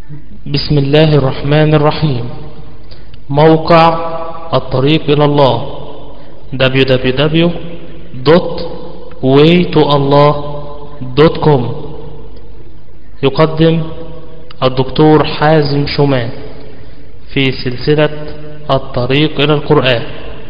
بسم الله الرحمن الرحيم. موقع الطريق إلى الله www.waytoallah.com يقدم الدكتور حازم شومان في سلسلة الطريق إلى القرآن.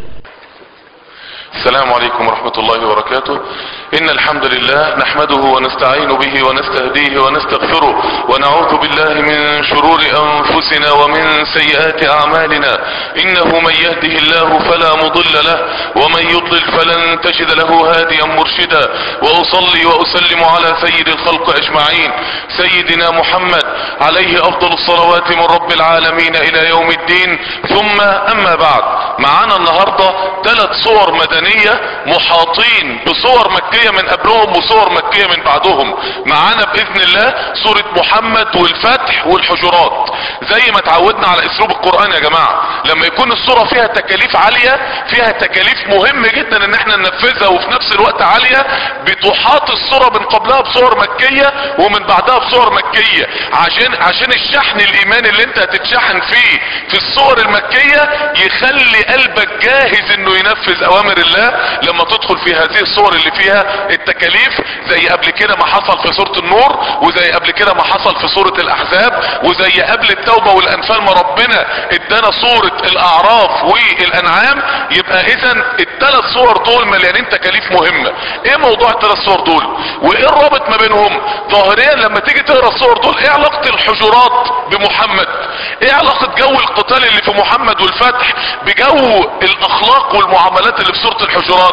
السلام عليكم ورحمة الله وبركاته. إن الحمد لله نحمده ونستعين به ونستهديه ونستغفره ونعوذ بالله من شرور أنفسنا ومن سيئات أعمالنا. إنه من يهده الله فلا مضل له ومن يضلل فلن تجد له هاديا مرشدا. وأصلي وأسلم على سيد الخلق أجمعين سيدنا محمد عليه أفضل الصلوات من رب العالمين إلى يوم الدين. ثم أما بعد، معانا النهاردة 3 صور مدنية محاطين بصور مكية من قبلهم وصور مكية من بعدهم. معانا بإذن الله سورة محمد والفتح والحجرات. زي ما تعودنا على اسلوب القرآن يا جماعة، لما يكون الصورة فيها تكاليف عالية، فيها تكاليف مهم جدا ان احنا ننفذها وفي نفس الوقت عالية، بتحاط الصورة من قبلها بصور مكية ومن بعدها بصور مكية، عشان الشحن الايماني اللي انت هتتشحن فيه في الصور المكية يخلي قلبك جاهز انه ينفذ اوامر الله لما تدخل في هذه الصور اللي فيها التكاليف، زي قبل كده ما حصل في سورة النور، وزي قبل كده ما حصل في سورة الاحزاب، وزي قبل التوبة والانفال ما ربنا ادانا صورة الاعراف والانعام. يبقى اذا ال3 صور دول مليانين تكاليف مهمة. ايه موضوع ال3 صور دول وايه الرابط ما بينهم؟ ظاهريا لما تيجي تقرا الصور دول، ايه علاقة الحجرات بمحمد؟ ايه علاقة جو القتال اللي في محمد والفتح بجو الاخلاق والمعاملات اللي في سورة الحجرات؟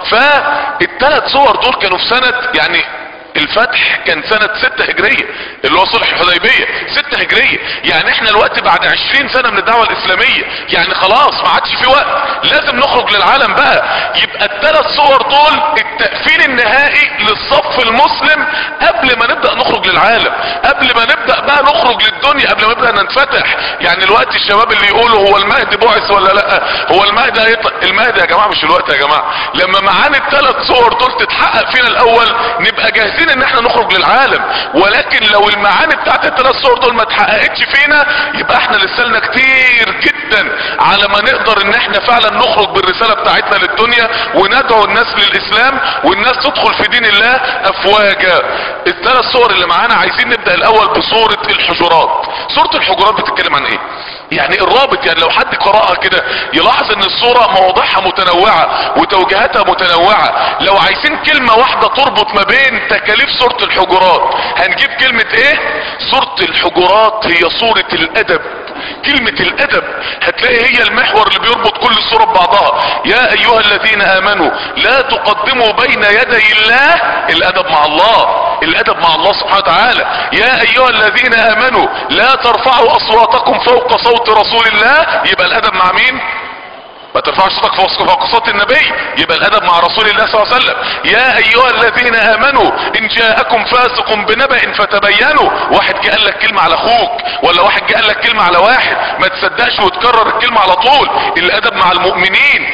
فال3 صور دول كانوا في سنة، يعني الفتح كان سنة 6 هجرية اللي هو صلح الحديبية 6 هجرية، يعني احنا الوقت بعد 20 سنة من الدعوة الاسلامية، يعني خلاص ما عادش في وقت، لازم نخرج للعالم بقى. يبقى ال3 صور دول التقفيل النهائي للصف المسلم قبل ما نبدأ نخرج للعالم، قبل ما نبدأ بقى نخرج للدنيا، قبل ما نبدأ ننفتح. يعني الوقت الشباب اللي يقولوا هو المهدي بعث ولا لا، هو المهدي المهدي يا جماعة مش الوقت يا جماعة. لما معانا ال3 صور دول تتحقق فينا الاول نبقى جاهزين ان احنا نخرج للعالم. ولكن لو المعاني بتاعت ال3 صور دول ما اتحققتش فينا، يبقى احنا لسه لنا كتير جدا على ما نقدر ان احنا فعلا نخرج بالرسالة بتاعتنا للدنيا وندعو الناس للاسلام والناس تدخل في دين الله افواجا. ال3 صور اللي معانا عايزين نبدأ الاول بصورة الحجرات. سورة الحجرات بتتكلم عن ايه؟ يعني الرابط، يعني لو حد قرأها كده يلاحظ ان الصورة مواضيعها متنوعة وتوجيهاتها متنوعة. لو عايزين كلمة واحدة تربط ما بين تكاليف سورة الحجرات هنجيب كلمة ايه؟ سورة الحجرات هي سورة الادب. كلمة الادب هتلاقي هي المحور اللي بيربط كل الصورة ببعضها. يا ايها الذين امنوا لا تقدموا بين يدي الله، الادب مع الله، الادب مع الله سبحانه وتعالى. يا ايها الذين امنوا لا ترفعوا اصواتكم فوق صوت رسول الله، يبقى الادب مع مين؟ ما ترفعش صوتك فوق صوت النبي، يبقى الادب مع رسول الله صلى الله عليه وسلم. يا ايها الذين امنوا ان جاءكم فاسق بنبأ فتبينوا. واحد جه قال لك كلمة على اخوك، ولا واحد جه قال لك كلمة على واحد، ما تصدقش وتكرر الكلمة على طول. الادب مع المؤمنين.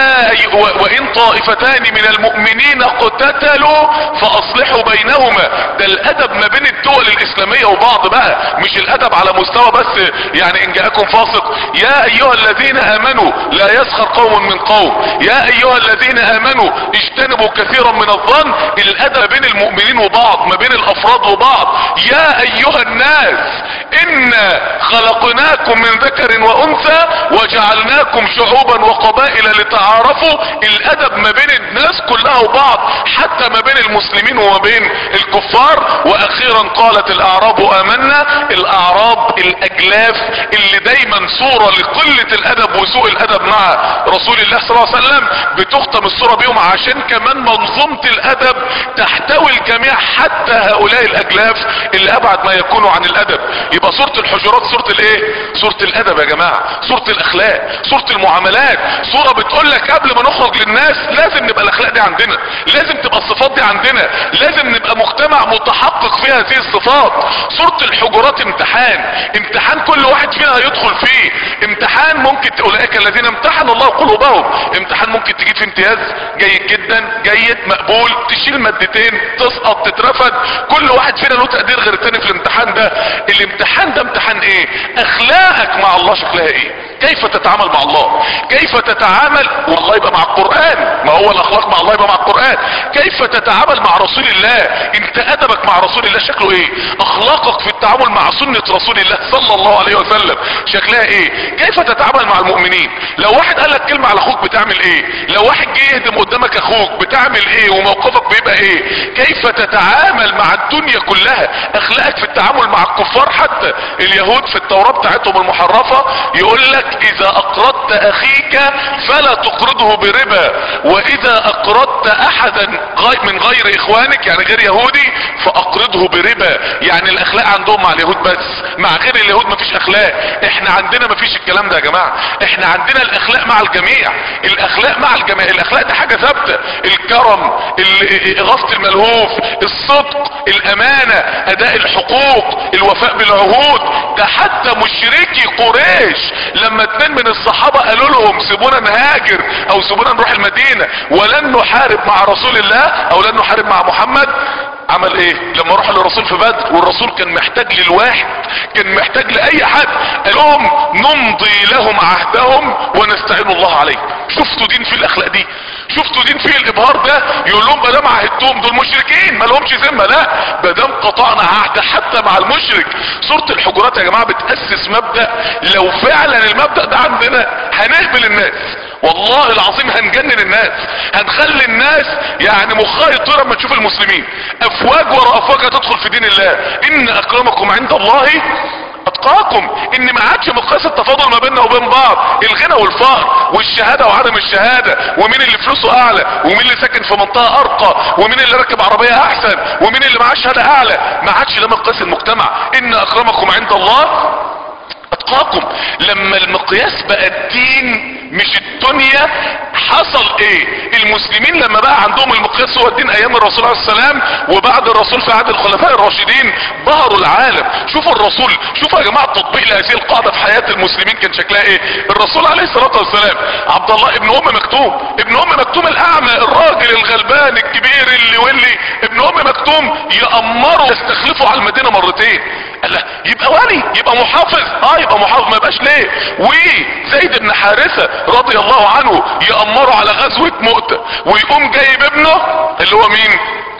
وان طائفتان من المؤمنين اقتتلوا فاصلحوا بينهما. ده الادب ما بين الدول الاسلامية وبعض بقى، مش الادب على مستوى بس يعني ان جاءكم فاسق. يا ايها الذين امنوا لا يسخر قوم من قوم، يا ايها الذين امنوا اجتنبوا كثيرا من الظن. الادب بين المؤمنين وبعض، ما بين الافراد وبعض. يا ايها الناس انا خلقناكم من ذكر وانثى وجعلناكم شعوبا وقبائل لتعارفوا. الادب ما بين الناس كلها وبعض، حتى ما بين المسلمين وما بين الكفار. واخيرا قالت الاعراب امنا. الاعراب الاجلاف اللي دايما صورة لقلة الادب وسوء الادب مع رسول الله صلى الله عليه وسلم، بتختم الصورة بيهم عشان كمان منظومة الادب تحتوي الجميع حتى هؤلاء الاجلاف اللي ابعد ما يكونوا عن الادب. يبقى سورة الحجرات سورة الايه؟ سورة الادب يا جماعة، سورة الاخلاق، سورة المعاملات، سورة بتقول لك قبل ما نخرج للناس لازم نبقى الاخلاق دي عندنا، لازم تبقى الصفات دي عندنا، لازم نبقى مجتمع متحقق فيها هذه الصفات. سورة الحجرات امتحان كل واحد فينا هيدخل فيه، امتحان ممكن اولئك الذين امتحن الله قلوبهم، امتحان ممكن تجيب فيه امتياز جيد جدا، جيد مقبول، تشيل مادتين، تسقط، تترفد. كل واحد فينا له تقدير غير التاني في الامتحان ده. الامتحان ده امتحان ايه؟ اخلاقك مع الله شكلها ايه؟ كيف تتعامل مع الله؟ كيف تتعامل والله يبقى مع القرآن، ما هو الاخلاق مع الله يبقى مع القرآن. كيف تتعامل مع رسول الله؟ انت ادبك مع رسول الله شكله ايه؟ اخلاقك في التعامل مع سنة رسول الله صلى الله عليه وسلم شكلها ايه؟ كيف تتعامل مع المؤمنين؟ لو واحد قال لك كلمة على اخوك بتعمل ايه؟ لو واحد جه يهدم قدامك اخوك بتعمل ايه وموقفك بيبقى ايه؟ كيف تتعامل مع الدنيا كلها؟ اخلاقك في التعامل مع الكفار، حتى اليهود في التوراة بتاعتهم المحرفة يقول لك اذا اقرضت اخيك فلا تقرضه بربا، واذا اقرضت احدا من غير اخوانك يعني غير يهودي فاقرضه بربا. يعني الاخلاق عندهم مع اليهود بس، مع غير اليهود مفيش اخلاق. احنا عندنا مفيش الكلام ده يا جماعة، احنا عندنا الاخلاق مع الجميع، الاخلاق مع الجميع، الاخلاق دي حاجة ثابتة، الكرم، اغاظة الملهوف، الصدق، الامانة، اداء الحقوق، الوفاء بالعهود. ده حتى مشركي قريش لما اتنين من الصحابة قالوا لهم سيبونا نهاجر او سيبونا نروح المدينة ولن نحارب مع رسول الله او لن نحارب مع محمد، عمل ايه لما راح للرسول في بدر والرسول كان محتاج للواحد، كان محتاج لاي حد؟ قال لهم نمضي لهم عهدهم ونستعين الله عليه. شفتوا دين في الاخلاق دي؟ شفتوا دين فيه الابهار ده؟ يقول لهم بدام عهدتهم دول مشركين ما لهمش ذمه، لا بدام قطعنا عهد حتى مع المشرك. سورة الحجرات يا جماعة بتأسس مبدأ، لو فعلا المبدأ ده عندنا هنقبل الناس، والله العظيم هنجنن الناس، هنخلي الناس يعني مخها يطير اما تشوف المسلمين افواج ورا افواج هتدخل في دين الله. ان اكرمكم عند الله اتقاكم، ان ما عادش مقياس التفاضل ما بيننا وبين بعض الغنى والفقر والشهادة وعدم الشهادة، ومين اللي فلوسه اعلى ومين اللي ساكن في منطقة ارقى ومين اللي راكب عربية احسن ومين اللي معاه شهادة اعلى. ما عادش ده مقياس المجتمع. ان اكرمكم عند الله اتقاكم. لما المقياس بقى الدين مش الدنيا حصل ايه؟ المسلمين لما بقى عندهم المقياس هو الدين ايام الرسول عليه السلام وبعد الرسول في عهد الخلفاء الراشدين بهروا العالم. شوفوا الرسول، شوفوا يا جماعة تطبيق لهذه القاعدة في حياة المسلمين كان شكلها ايه. الرسول عليه الصلاة والسلام عبد الله ابن ام مكتوم، ابن ام مكتوم الاعمى الراجل الغلبان الكبير اللي ابن ام مكتوم يأمره يستخلفه على المدينة مرتين. قال له يبقى ولي، يبقى محافظ، يبقى محافظ ما يبقاش ليه. وزيد بن حارثة رضي الله عنه يأمره على غزوة مؤتة ويقوم جايب ابنه اللي هو مين؟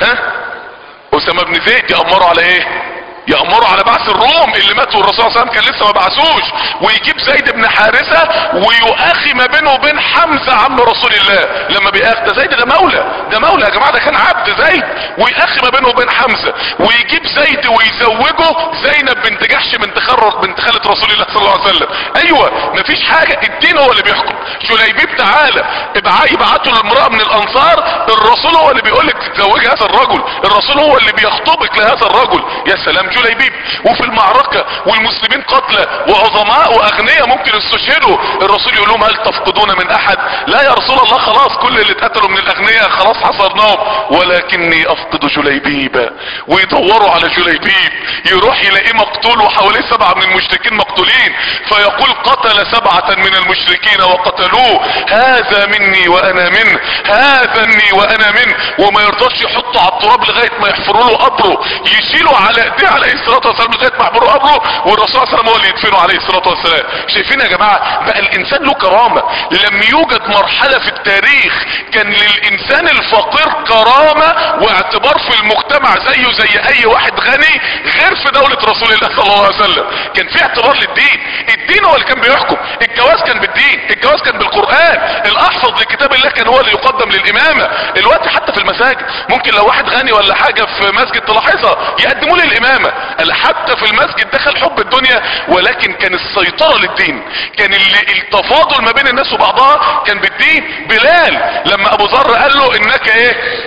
اسامة بن زيد، يأمره على ايه؟ يأمروا على بعث الروم اللي ماتوا الرسول صلى الله عليه وسلم كان لسه ما بعثوش، ويجيب زيد بن حارثة ويؤخي ما بينه وبين حمزة عم رسول الله. لما بيأخ ده زيد ده مولى يا جماعة، ده كان عبد زيد، ويأخي ما بينه وبين حمزة ويجيب زيد ويزوجه زينب بنت جحش بنت خالة رسول الله صلى الله عليه وسلم. ايوه مفيش حاجة، الدين هو اللي بيحكم. جليبيب تعالى يبعتوا لامرأة من الانصار، الرسول هو اللي بيقول لك تتزوجي هذا الرجل، الرسول هو اللي بيخطبك لهذا الرجل. يا سلام جليبيب. وفي المعركة والمسلمين قتلى وعظماء واغنياء ممكن يستشهدوا، الرسول يقول لهم هل تفقدون من احد؟ لا يا رسول الله خلاص كل اللي اتقتلوا من الاغنياء خلاص حصرناهم، ولكني افقد جليبيب. ويدوروا على جليبيب يروح يلاقيه مقتول وحواليه 7 من المشركين مقتولين، فيقول قتل 7 من المشركين وقتلوه، هذا مني وانا منه، هذا مني وانا منه. وما يرضاش يحطه على التراب لغاية ما يحفروا له قبره، يشيلوا على ايديه عليه الصلاة والسلام لغاية ما يحفروا قبره، والرسول صلى الله عليه وسلم هو اللي يدفنه عليه الصلاة والسلام. شايفين يا جماعة بقى الانسان له كرامة. لم يوجد مرحلة في التاريخ كان للانسان الفقير كرامة واعتبار في المجتمع زيه زي اي واحد غني غير في دولة رسول الله صلى الله عليه وسلم. كان في اعتبار للدين، الدين هو اللي كان بيحكم. الجواز كان بالدين، الجواز كان بالقرآن، الاحفظ لكتاب الله كان هو اللي يقدم للامامة. الوقت حتى في المساجد ممكن لو واحد غني ولا حاجة في مسجد تلاحظها يقدموا له الامامة. حتى في المسجد دخل حب الدنيا، ولكن كان السيطرة للدين، كان التفاضل ما بين الناس وبعضها كان بالدين. بلال لما ابو ذر قال له انك ايه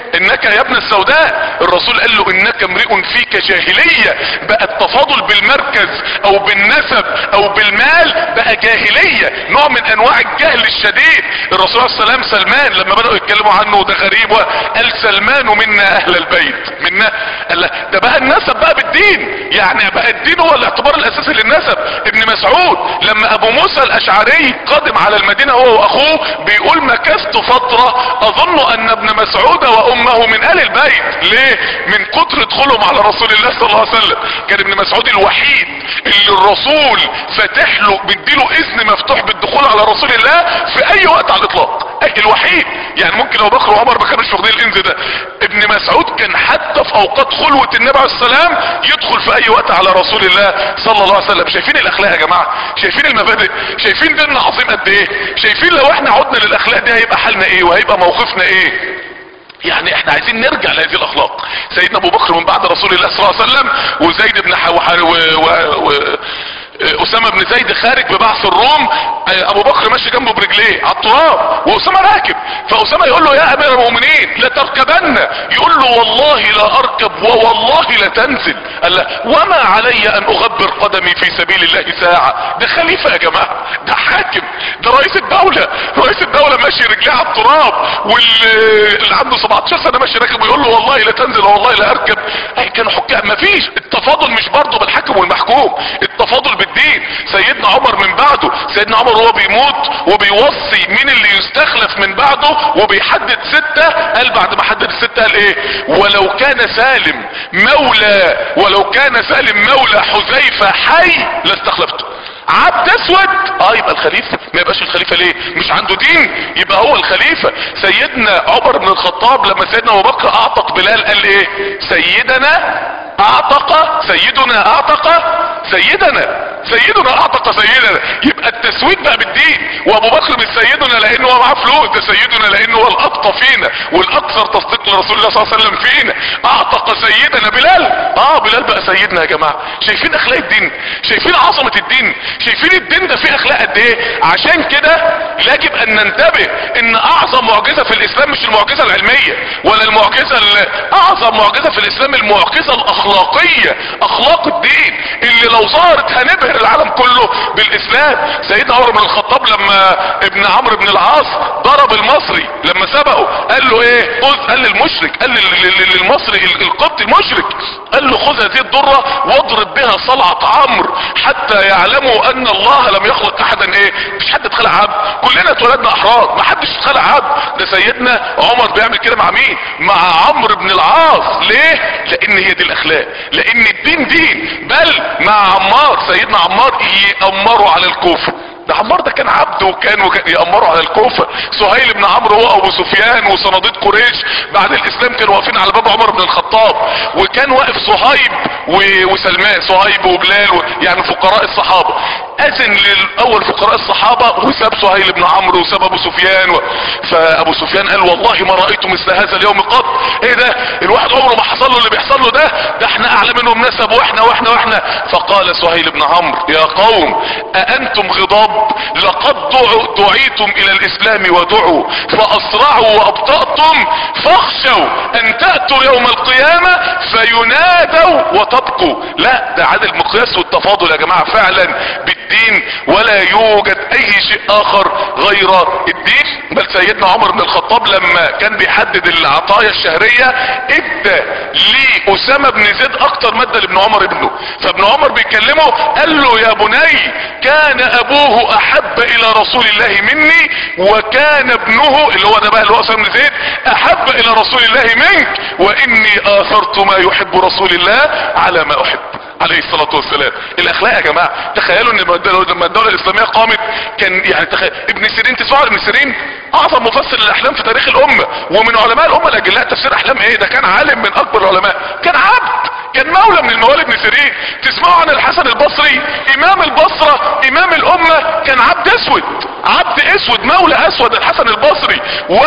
انك يا ابن السوداء. الرسول قال له انك امرئ فيك جاهلية. بقى التفاضل بالمركز او بالنسب او بالمال بقى جاهلية، نوع من انواع الجهل الشديد. الرسول عليه السلام سلمان لما بدأوا يتكلموا عنه ده غريب، قال سلمان منا اهل البيت منا. قال ده بقى النسب بقى بالدين، يعني بقى الدين هو الاعتبار الاساسي للنسب. ابن مسعود لما ابو موسى الاشعري قادم على المدينة هو واخوه بيقول مكثت فترة اظن ان ابن مسعود وامه من اهل البيت. ليه؟ من كتر دخولهم على رسول الله صلى الله عليه وسلم. كان ابن مسعود الوحيد اللي الرسول فتح له بيديله اذن مفتوح بالدخول على رسول الله في اي وقت على الاطلاق، الوحيد. يعني ممكن ابو بكر وعمر ما كانوش واخدين الانذار ده، ابن مسعود كان حتى في اوقات خلوة النبي عليه السلام يدخل في اي وقت على رسول الله صلى الله عليه وسلم. شايفين الاخلاق يا جماعة؟ شايفين المبادئ؟ شايفين ديننا عظيم قد ايه؟ شايفين لو احنا عدنا للاخلاق دي هيبقى حالنا ايه وهيبقى موقفنا ايه؟ يعني احنا عايزين نرجع لهذه الاخلاق. سيدنا ابو بكر من بعد رسول الله صلى الله عليه وسلم، وزيد بن اسامة بن زيد خارج ببعث الروم، ابو بكر ماشي جنبه برجليه على التراب واسامة راكب، فاسامة يقول له يا امير المؤمنين لتركبن، يقول له والله لا اركب ووالله لا تنزل. قال له وما علي ان اغبر قدمي في سبيل الله ساعة. ده خليفة يا جماعة، ده حاكم، ده رئيس الدولة. رئيس الدولة ماشي رجليه على التراب، واللي عنده 17 سنة ماشي راكب ويقول له والله لا تنزل والله لا اركب. اي كانوا حكام. مفيش التفاضل، مش برضه بالحاكم والمحكوم، التفاضل بالدين. سيدنا عمر من بعده، سيدنا عمر هو بيموت وبيوصي مين اللي يستخلف من بعده وبيحدد 6، قال بعد ما حدد 6 قال ايه؟ ولو كان سالم مولى حذيفة حي لاستخلفته. عبد اسود يبقى الخليفة. ما يبقاش الخليفة ليه؟ مش عنده دين؟ يبقى هو الخليفة. سيدنا عمر بن الخطاب لما سيدنا ابو بكر اعتق بلال قال ايه؟ سيدنا اعتق سيدنا. يبقى التسويد بقى بالدين. وابو بكر مش سيدنا لانه هو معاه فلوس، ده سيدنا لانه هو الاتقى فينا والاكثر تصديق لرسول الله صلى الله عليه وسلم فينا. اعتق سيدنا بلال. بلال بقى سيدنا يا جماعة. شايفين اخلاق الدين؟ شايفين عظمة الدين؟ شايفين الدين ده فيه اخلاق قد ايه؟ عشان كده يجب ان ننتبه ان اعظم معجزة في الاسلام مش المعجزة العلمية ولا المعجزة اعظم معجزة في الاسلام المعجزة الاخلاقية، اخلاق الدين اللي لو ظهرت هنبهر العالم كله بالاسلام. سيدنا عمر بن الخطاب لما ابن عمرو بن العاص ضرب المصري لما سبقه قال له ايه؟ قال للمشرك، قال للمصري القبطي المشرك، قال له خذ هذه الضرة واضرب بها صلعة عمرو حتى يعلموا ان الله لم يخلق احدا ايه؟ مش حد اتخلق عبد، كلنا اتولدنا احرار، ما حدش اتخلق عبد. ده سيدنا عمر بيعمل كده مع مين؟ مع عمرو بن العاص. ليه؟ لان هي دي الاخلاق، لان الدين دين. بل مع عمار، سيدنا عمار يأمروا على الكوفة. ده عمار ده كان عبد وكان يأمروا على الكوفة. سهيل بن عمرو هو ابو سفيان وصناديد قريش بعد الاسلام كانوا واقفين على باب عمر بن الخطاب، وكان واقف صهيب وسلمان، صهيب وبلال يعني فقراء الصحابة. اذن للاول فقراء الصحابة وساب سهيل بن عمرو وساب ابو سفيان فابو سفيان قال والله ما رأيت مثل هذا اليوم قط. ايه ده؟ الواحد عمره ما حصل له اللي بيحصل له ده احنا اعلى منهم نسب واحنا. فقال سهيل بن عمرو يا قوم أأنتم غضاب؟ لقد دعيتم الى الاسلام ودعوا فاسرعوا وابطأتم فاخشوا ان تأتوا يوم القيامة فينادوا وتبقوا. لا، ده عدل المقياس والتفاضل يا جماعة فعلا بالدين، ولا يوجد اي شيء اخر غير الدين. بل سيدنا عمر بن الخطاب لما كان بيحدد العطايا الشهرية ادى لأسامة بن زيد اكتر مادة لابن عمر ابنه. فابن عمر بيكلمه قال له يا بني كان ابوه احب الى رسول الله مني وكان ابنه اللي هو ده بقى اللي هو اسامة بن زيد احب الى رسول الله منك واني اثرت ما يحب رسول الله على ما احب عليه الصلاة والسلام. الاخلاق يا جماعة. تخيلوا ان لما الدولة الاسلامية قامت كان يعني تخيل ابن سيرين، تسمعوا ابن سيرين اعظم مفسر للاحلام في تاريخ الامة ومن علماء الامة الاجلاء. تفسير احلام ايه؟ ده كان عالم من اكبر العلماء، كان عبد، كان مولى من الموالي ابن سيرين. تسمعوا عن الحسن البصري امام البصرة امام الامة، كان عبد اسود مولى اسود الحسن البصري،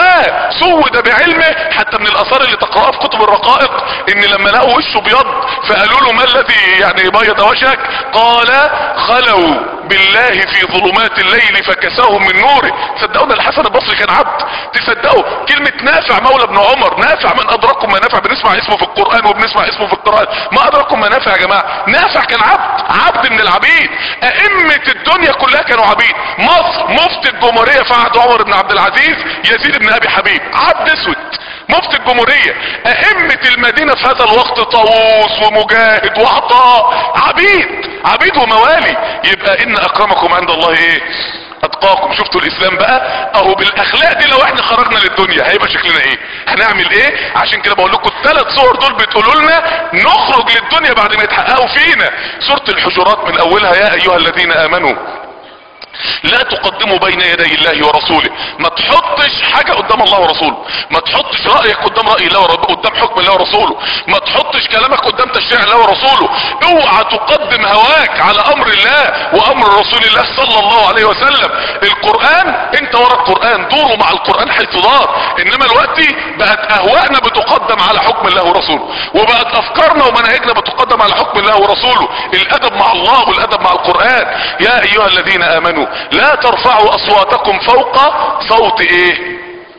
وسود بعلمه. حتى من الاثار اللي تقرأها في كتب الرقائق ان لما لقوا وشه بيض فقالوا له ما الذي يعني بيض وجهك؟ قال خلوا بالله في ظلمات الليل فكساهم من نوره. تصدقون الحسن البصري كان عبد؟ تصدقوا كلمة نافع مولى ابن عمر، نافع من ادراكم ما نافع، بنسمع اسمه في القرآن وبنسمع اسمه في القرآن، ما ادراكم ما نافع يا جماعة. نافع كان عبد من العبيد. ائمة الدنيا كلها كانوا عبيد. مصر مفتي الجمهورية في عهد عمر بن عبد العزيز يزيد بن ابي حبيب، عبد اسود مفتي الجمهورية. ائمة المدينة في هذا الوقت طاووس ومجاهد وعطاء، عبيد وموالي. يبقى ان اكرمكم عند الله ايه؟ اتقاكم. شفتوا الاسلام بقى اهو بالاخلاق دي، لو احنا خرجنا للدنيا هيبقى شكلنا ايه؟ هنعمل ايه؟ عشان كده بقول لكم الثلاث صور دول بتقولوا لنا نخرج للدنيا بعد ما يتحققوا فينا. سورة الحجرات من اولها يا ايها الذين امنوا لا تقدموا بين يدي الله ورسوله. ما تحطش حاجة قدام الله ورسوله، ما تحطش رأيك قدام رأي الله قدام حكم الله ورسوله، ما تحطش كلامك قدام تشريع الله ورسوله. اوعى تقدم هواك على امر الله وامر رسول الله صلى الله عليه وسلم. القرآن انت ورا القرآن، دوروا مع القرآن حيث دار. انما الوقت بقت اهواءنا بتقدم على حكم الله ورسوله، وبقت افكارنا ومناهجنا بتقدم على حكم الله ورسوله. الادب مع الله والادب مع القرآن. يا ايها الذين امنوا لا ترفعوا اصواتكم فوق صوت ايه؟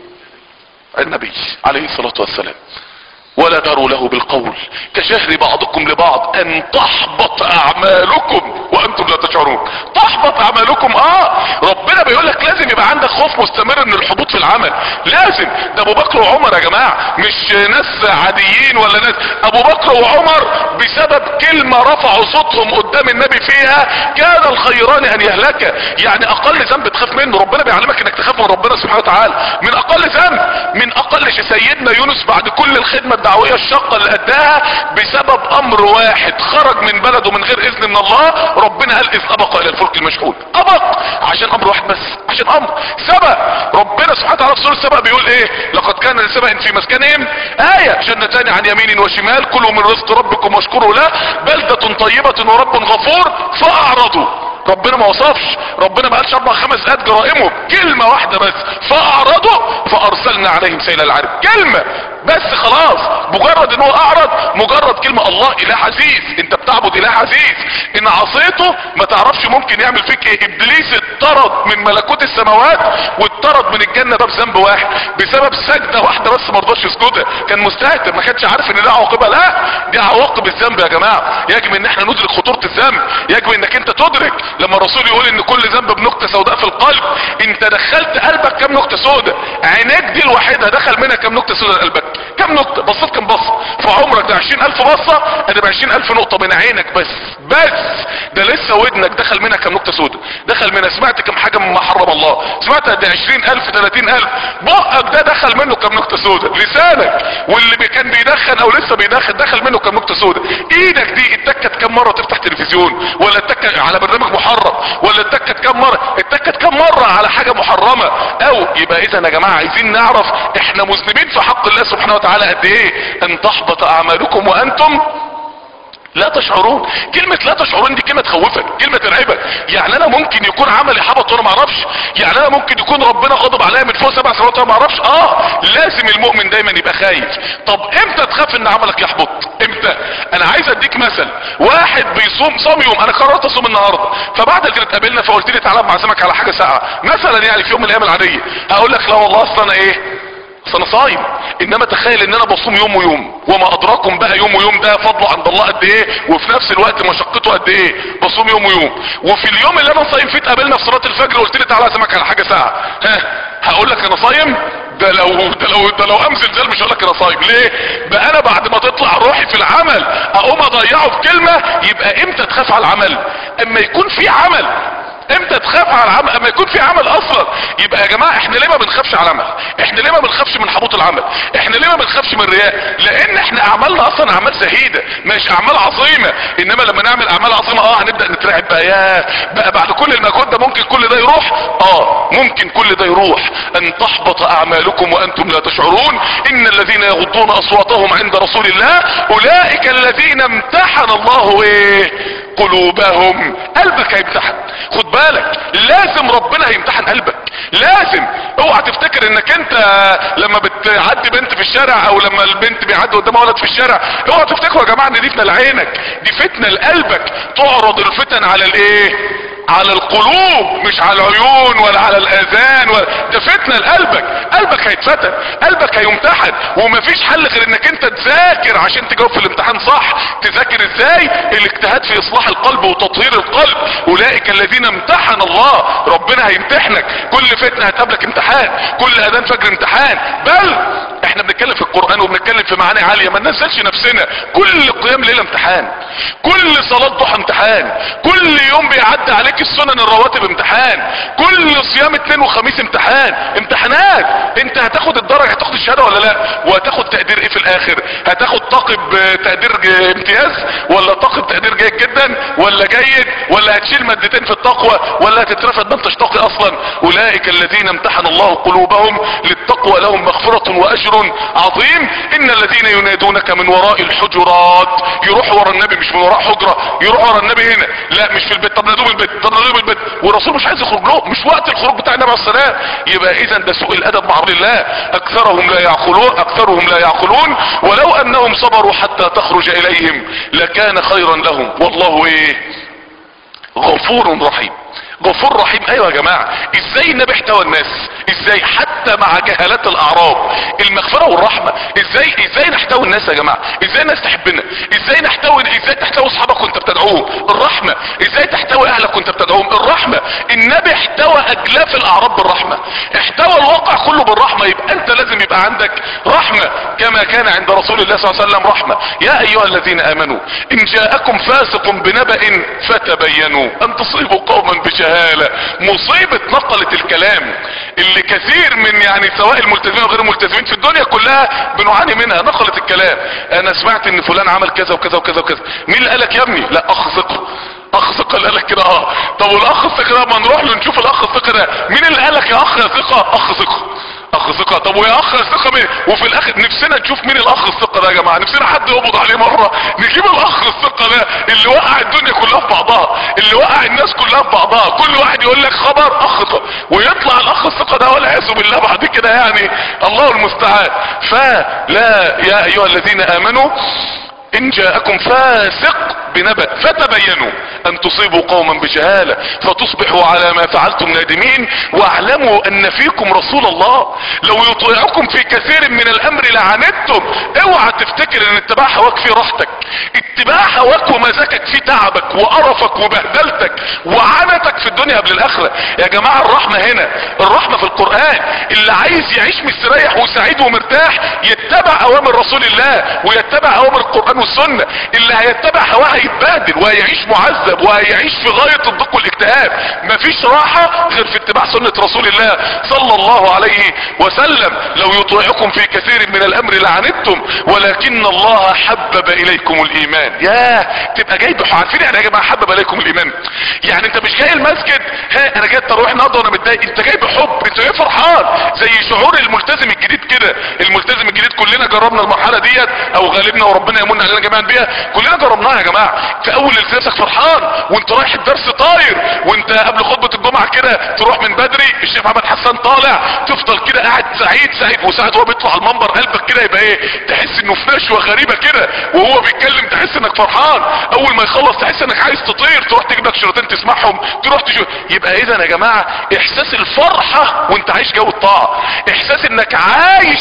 النبي عليه الصلاة والسلام. ولا تروا له بالقول كجهر بعضكم لبعض ان تحبط اعمالكم وانتم لا تشعرون. تحبط اعمالكم. ربنا بيقول لك لازم يبقى عندك خوف مستمر من الحبوط في العمل. لازم. ده ابو بكر وعمر يا جماعة مش ناس عاديين ولا ناس. ابو بكر وعمر بسبب كلمة رفعوا صوتهم قدام النبي فيها كان الخيران ان يهلك. يعني اقل ذنب تخاف منه، ربنا بيعلمك انك تخاف من ربنا سبحانه وتعالى. من اقل ذنب، من اقل شيء سيدنا يونس بعد كل الخدمة الدعوية الشاقة اللي اداها بسبب امر واحد خرج من بلده من غير اذن من الله، ربنا قال اذ ابق الى الفلك المشحون. ابق عشان امر واحد بس، عشان امر سبق. ربنا سبحانه وتعالى في سورة السبق بيقول ايه؟ لقد كان لسبق في مسكنهم آية جنتان عن يمين وشمال كلوا من رزق ربكم واشكروا له بلدة طيبة ورب غفور فاعرضوا. ربنا ما وصفش، ربنا ما قالش 4-5 آيات جرائمهم، كلمة واحدة بس فاعرضوا فارسلنا عليهم سيل العرب. كلمة بس خلاص، مجرد ان هو اعرض، مجرد كلمة. الله اله عزيز، انت بتعبد اله عزيز، ان عصيته ما تعرفش ممكن يعمل فيك ايه. ابليس اتطرد من ملكوت السماوات واتطرد من الجنة ده بذنب واحد، بسبب سجدة واحدة بس ما رضاش يسجدها. كان مستهتر، ما كانش عارف ان ده عواقبها. لا، دي عواقب الذنب يا جماعة. يجب ان احنا ندرك خطورة الذنب، يجب انك انت تدرك. لما الرسول يقول ان كل ذنب بنكتة سوداء في القلب، انت دخلت قلبك كم نكتة سوداء؟ عينيك دي الوحيدة دخل منها كم نكتة سوداء قلبك؟ كم نقطة؟ بصيت كم بصة في عمرك؟ ده 20,000 بصة، ادي 20,000 نقطة من عينك بس. ده لسه ودنك دخل منها كم نقطة سوداء؟ دخل منها سمعت كم حاجة مما حرم الله؟ سمعت قد 20,000 30,000. بقك ده دخل منه كم نقطة سوداء؟ لسانك واللي كان بيدخن او لسه بيدخن دخل منه كم نقطة سوداء؟ ايدك دي اتكت كم مرة تفتح تلفزيون، ولا اتكت على برنامج محرم، ولا اتكت كم مرة، اتكت كم مرة على حاجة محرمة. او يبقى اذا يا جماعة عايزين نعرف احنا مذنبين في حق الله سبحانه وتعالى قد ايه. ان تحبط اعمالكم وانتم لا تشعرون. كلمة لا تشعرون دي كلمة تخوفك، كلمة ترعبك. يعني انا ممكن يكون عملي حبط وانا ما اعرفش، يعني انا ممكن يكون ربنا غضب عليا من فوق 7 سنوات وانا ما اعرفش. لازم المؤمن دايما يبقى خايف. طب امتى تخاف ان عملك يحبط؟ امتى؟ انا عايز اديك مثل. واحد بيصوم صام يوم، انا قررت اصوم النهارده، فبعد كده اتقابلنا فقلت لي تعالى معزمك على حاجه ساقعه مثلا، يعني في يوم من الايام العاديه، هقول لك لا والله اصل انا ايه، انا صايم. انما تخيل ان انا بصوم يوم ويوم، وما ادراكم بقى يوم ويوم ده فضله عند الله قد ايه، وفي نفس الوقت مشقته قد ايه. بصوم يوم ويوم، وفي اليوم اللي انا صايم فيه اتقابلنا في صلاه الفجر وقلت لي تعالى اعزمك على حاجه ساعه، هقول لك انا صايم؟ ده لو قام زلزال مش هقول لك انا صايم. ليه؟ بقى انا بعد ما تطلع روحي في العمل اقوم اضيعه في كلمه. يبقى امتى تخاف على العمل؟ اما يكون في عمل. امتى تخاف على العمل؟ اما يكون في عمل اصلا. يبقى يا جماعة احنا ليه ما بنخافش على العمل؟ احنا ليه ما بنخافش من حبوط العمل؟ احنا ليه ما بنخافش من الرياء؟ لان احنا اعمالنا اصلا اعمال زهيدة مش اعمال عظيمة. انما لما نعمل اعمال عظيمة هنبدأ نترعب بقى. بقى بعد كل المجهود ده ممكن كل ده يروح. ممكن كل ده يروح. ان تحبط اعمالكم وانتم لا تشعرون. ان الذين يغضون اصواتهم عند رسول الله اولئك الذين امتحن الله قلوبهم. قلبك هيمتحن، خد بالك. لازم ربنا هيمتحن قلبك، لازم. اوعى تفتكر انك انت لما بتعدي بنت في الشارع او لما البنت بيعدي قدام ولد في الشارع، اوعى تفتكروا يا جماعة ان دي فتنة لعينك، دي فتنة لقلبك. تعرض الفتن على على القلوب مش على العيون ولا على الاذان ده فتنة لقلبك. قلبك هيتفتن، قلبك هيمتحن، ومفيش حل غير انك انت تذاكر عشان تجاوب في الامتحان صح. تذاكر ازاي؟ الاجتهاد في اصلاح القلب وتطهير القلب. اولئك الذين امتحن الله. ربنا هيمتحنك، كل فتنة هتقابلك امتحان، كل اذان فجر امتحان. بل احنا بنتكلم في القرآن وبنتكلم في معاني عالية، ما ننسلش نفسنا. كل قيام ليلة امتحان، كل صلاة ضحى امتحان، كل يوم بيعدي عليك السنن الرواتب امتحان، كل صيام اثنين وخميس امتحان. امتحانات. انت هتاخد الدرجة، هتاخد الشهادة ولا لا؟ وهتاخد تقدير ايه في الاخر؟ هتاخد طاقب تقدير امتياز، ولا طاقب تقدير جيد جدا، ولا جيد، ولا هتشيل مادتين في التقوى، ولا هتترفد ما انتش تقي اصلا؟ اولئك الذين امتحن الله قلوبهم للتقوى لهم مغفرة واجر عظيم. ان الذين ينادونك من وراء الحجرات، يروحوا ورا النبي مش من وراء حجرة، يروحوا ورا النبي هنا، لا مش في البيت. طب نادوه بالبيت، طب نادوه بالبيت، والرسول مش عايز يخرج له، مش وقت الخروج بتاع النبي عليه الصلاه. يبقى اذا ده سوء الادب مع رسول الله. اكثرهم لا يعقلون، اكثرهم لا يعقلون. ولو انهم صبروا حتى تخرج اليهم لكان خيرا لهم. والله ايه؟ غفور رحيم. غفور رحيم. ايوه يا جماعة، ازاي النبي احتوى الناس؟ ازاي حتى مع جهالات الاعراب؟ المغفرة والرحمة. ازاي نحتوي الناس يا جماعة؟ ازاي الناس تحبنا؟ ازاي تحتوي اصحابك وانت بتدعوهم؟ الرحمة. ازاي تحتوي اهلك وانت بتدعوهم؟ الرحمة. النبي احتوى اجلاف الاعراب بالرحمة، احتوى الواقع كله بالرحمة. يبقى انت لازم يبقى عندك رحمة كما كان عند رسول الله صلى الله عليه وسلم رحمة. يا ايها الذين امنوا ان جاءكم فاسق بنبأ فتبينوا ان تصيبوا قوما بجهالة. مصيبة نقلت الكلام اللي كثير من يعني سواء الملتزمين وغير الملتزمين في الدنيا كلها بنعاني منها. نقلت الكلام. انا سمعت ان فلان عمل كذا وكذا وكذا وكذا. مين اللي قالك يا ابني؟ لا اخ ثقة. اخ ثقة اللي قالك كده؟ طب والاخ الثقة ده ما نروح له نشوف الاخ الثقة ده مين اللي قالك يا اخ يا ثقة؟ اخ ثقة. اخ ثقة. طب ويا اخ الثقة مين؟ وفي الاخر نفسنا نشوف مين الاخ الثقة ده يا جماعة. نفسنا حد يقبض عليه مرة، نجيب الاخ الثقة ده اللي وقع الدنيا كلها في بعضها، اللي وقع الناس كلها في بعضها. كل واحد يقول لك خبر اخ ثقة، ويطلع الاخ الثقة ده والعياذ بالله بعد كده يعني الله المستعان. فلا، يا ايها الذين امنوا ان جاءكم فاسق بنبأ فتبينوا ان تصيبوا قوما بجهالة فتصبحوا على ما فعلتم نادمين واعلموا ان فيكم رسول الله لو يطيعكم في كثير من الامر لعنتم. اوعى تفتكر ان اتباع هواك فيه راحتك. اتباع هواك ومزاجك فيه تعبك وقرفك وبهدلتك وعنتك في الدنيا قبل الاخرة. يا جماعة الرحمة هنا، الرحمة في القرآن. اللي عايز يعيش مستريح وسعيد ومرتاح يتبع اوامر رسول الله ويتبع اوامر القرآن والسنة. اللي هيتبع هواه هيتبهدل وهيعيش معذب وهيعيش في غاية الضيق والاكتئاب. مفيش راحة غير في اتباع سنة رسول الله صلى الله عليه وسلم. لو يطيعكم في كثير من الامر لعنتم ولكن الله حبب اليكم الايمان. ياه، تبقى جاي عارفين يعني يا جماعة حبب اليكم الايمان؟ يعني انت مش جاي المسجد ها انا جاي اروح النهارده وانا متضايق، انت جاي بحب، انت جاي فرحان زي شعور الملتزم الجديد كده. الملتزم الجديد كلنا جربنا المرحلة ديت او غالبنا وربنا يمن علينا جميعا بيها، كلنا جربناها يا جماعة. في اول التزامك فرحان وانت رايح الدرس طاير، وانت قبل خطبة الجمعة كده تروح من بدري الشيخ محمد حسان طالع تفضل كده قاعد سعيد وساعة هو بيطلع المنبر قلبك كده يبقى ايه؟ تحس انه في نشوة غريبة كده وهو بيتكلم تحس انك فرحان. اول ما يخلص تحس انك عايز تطير تروح تجيب لك شريطين تسمعهم تروح تشوف. يبقى اذا يا جماعة احساس الفرحة وانت عايش جو الطاعة، احساس انك عايش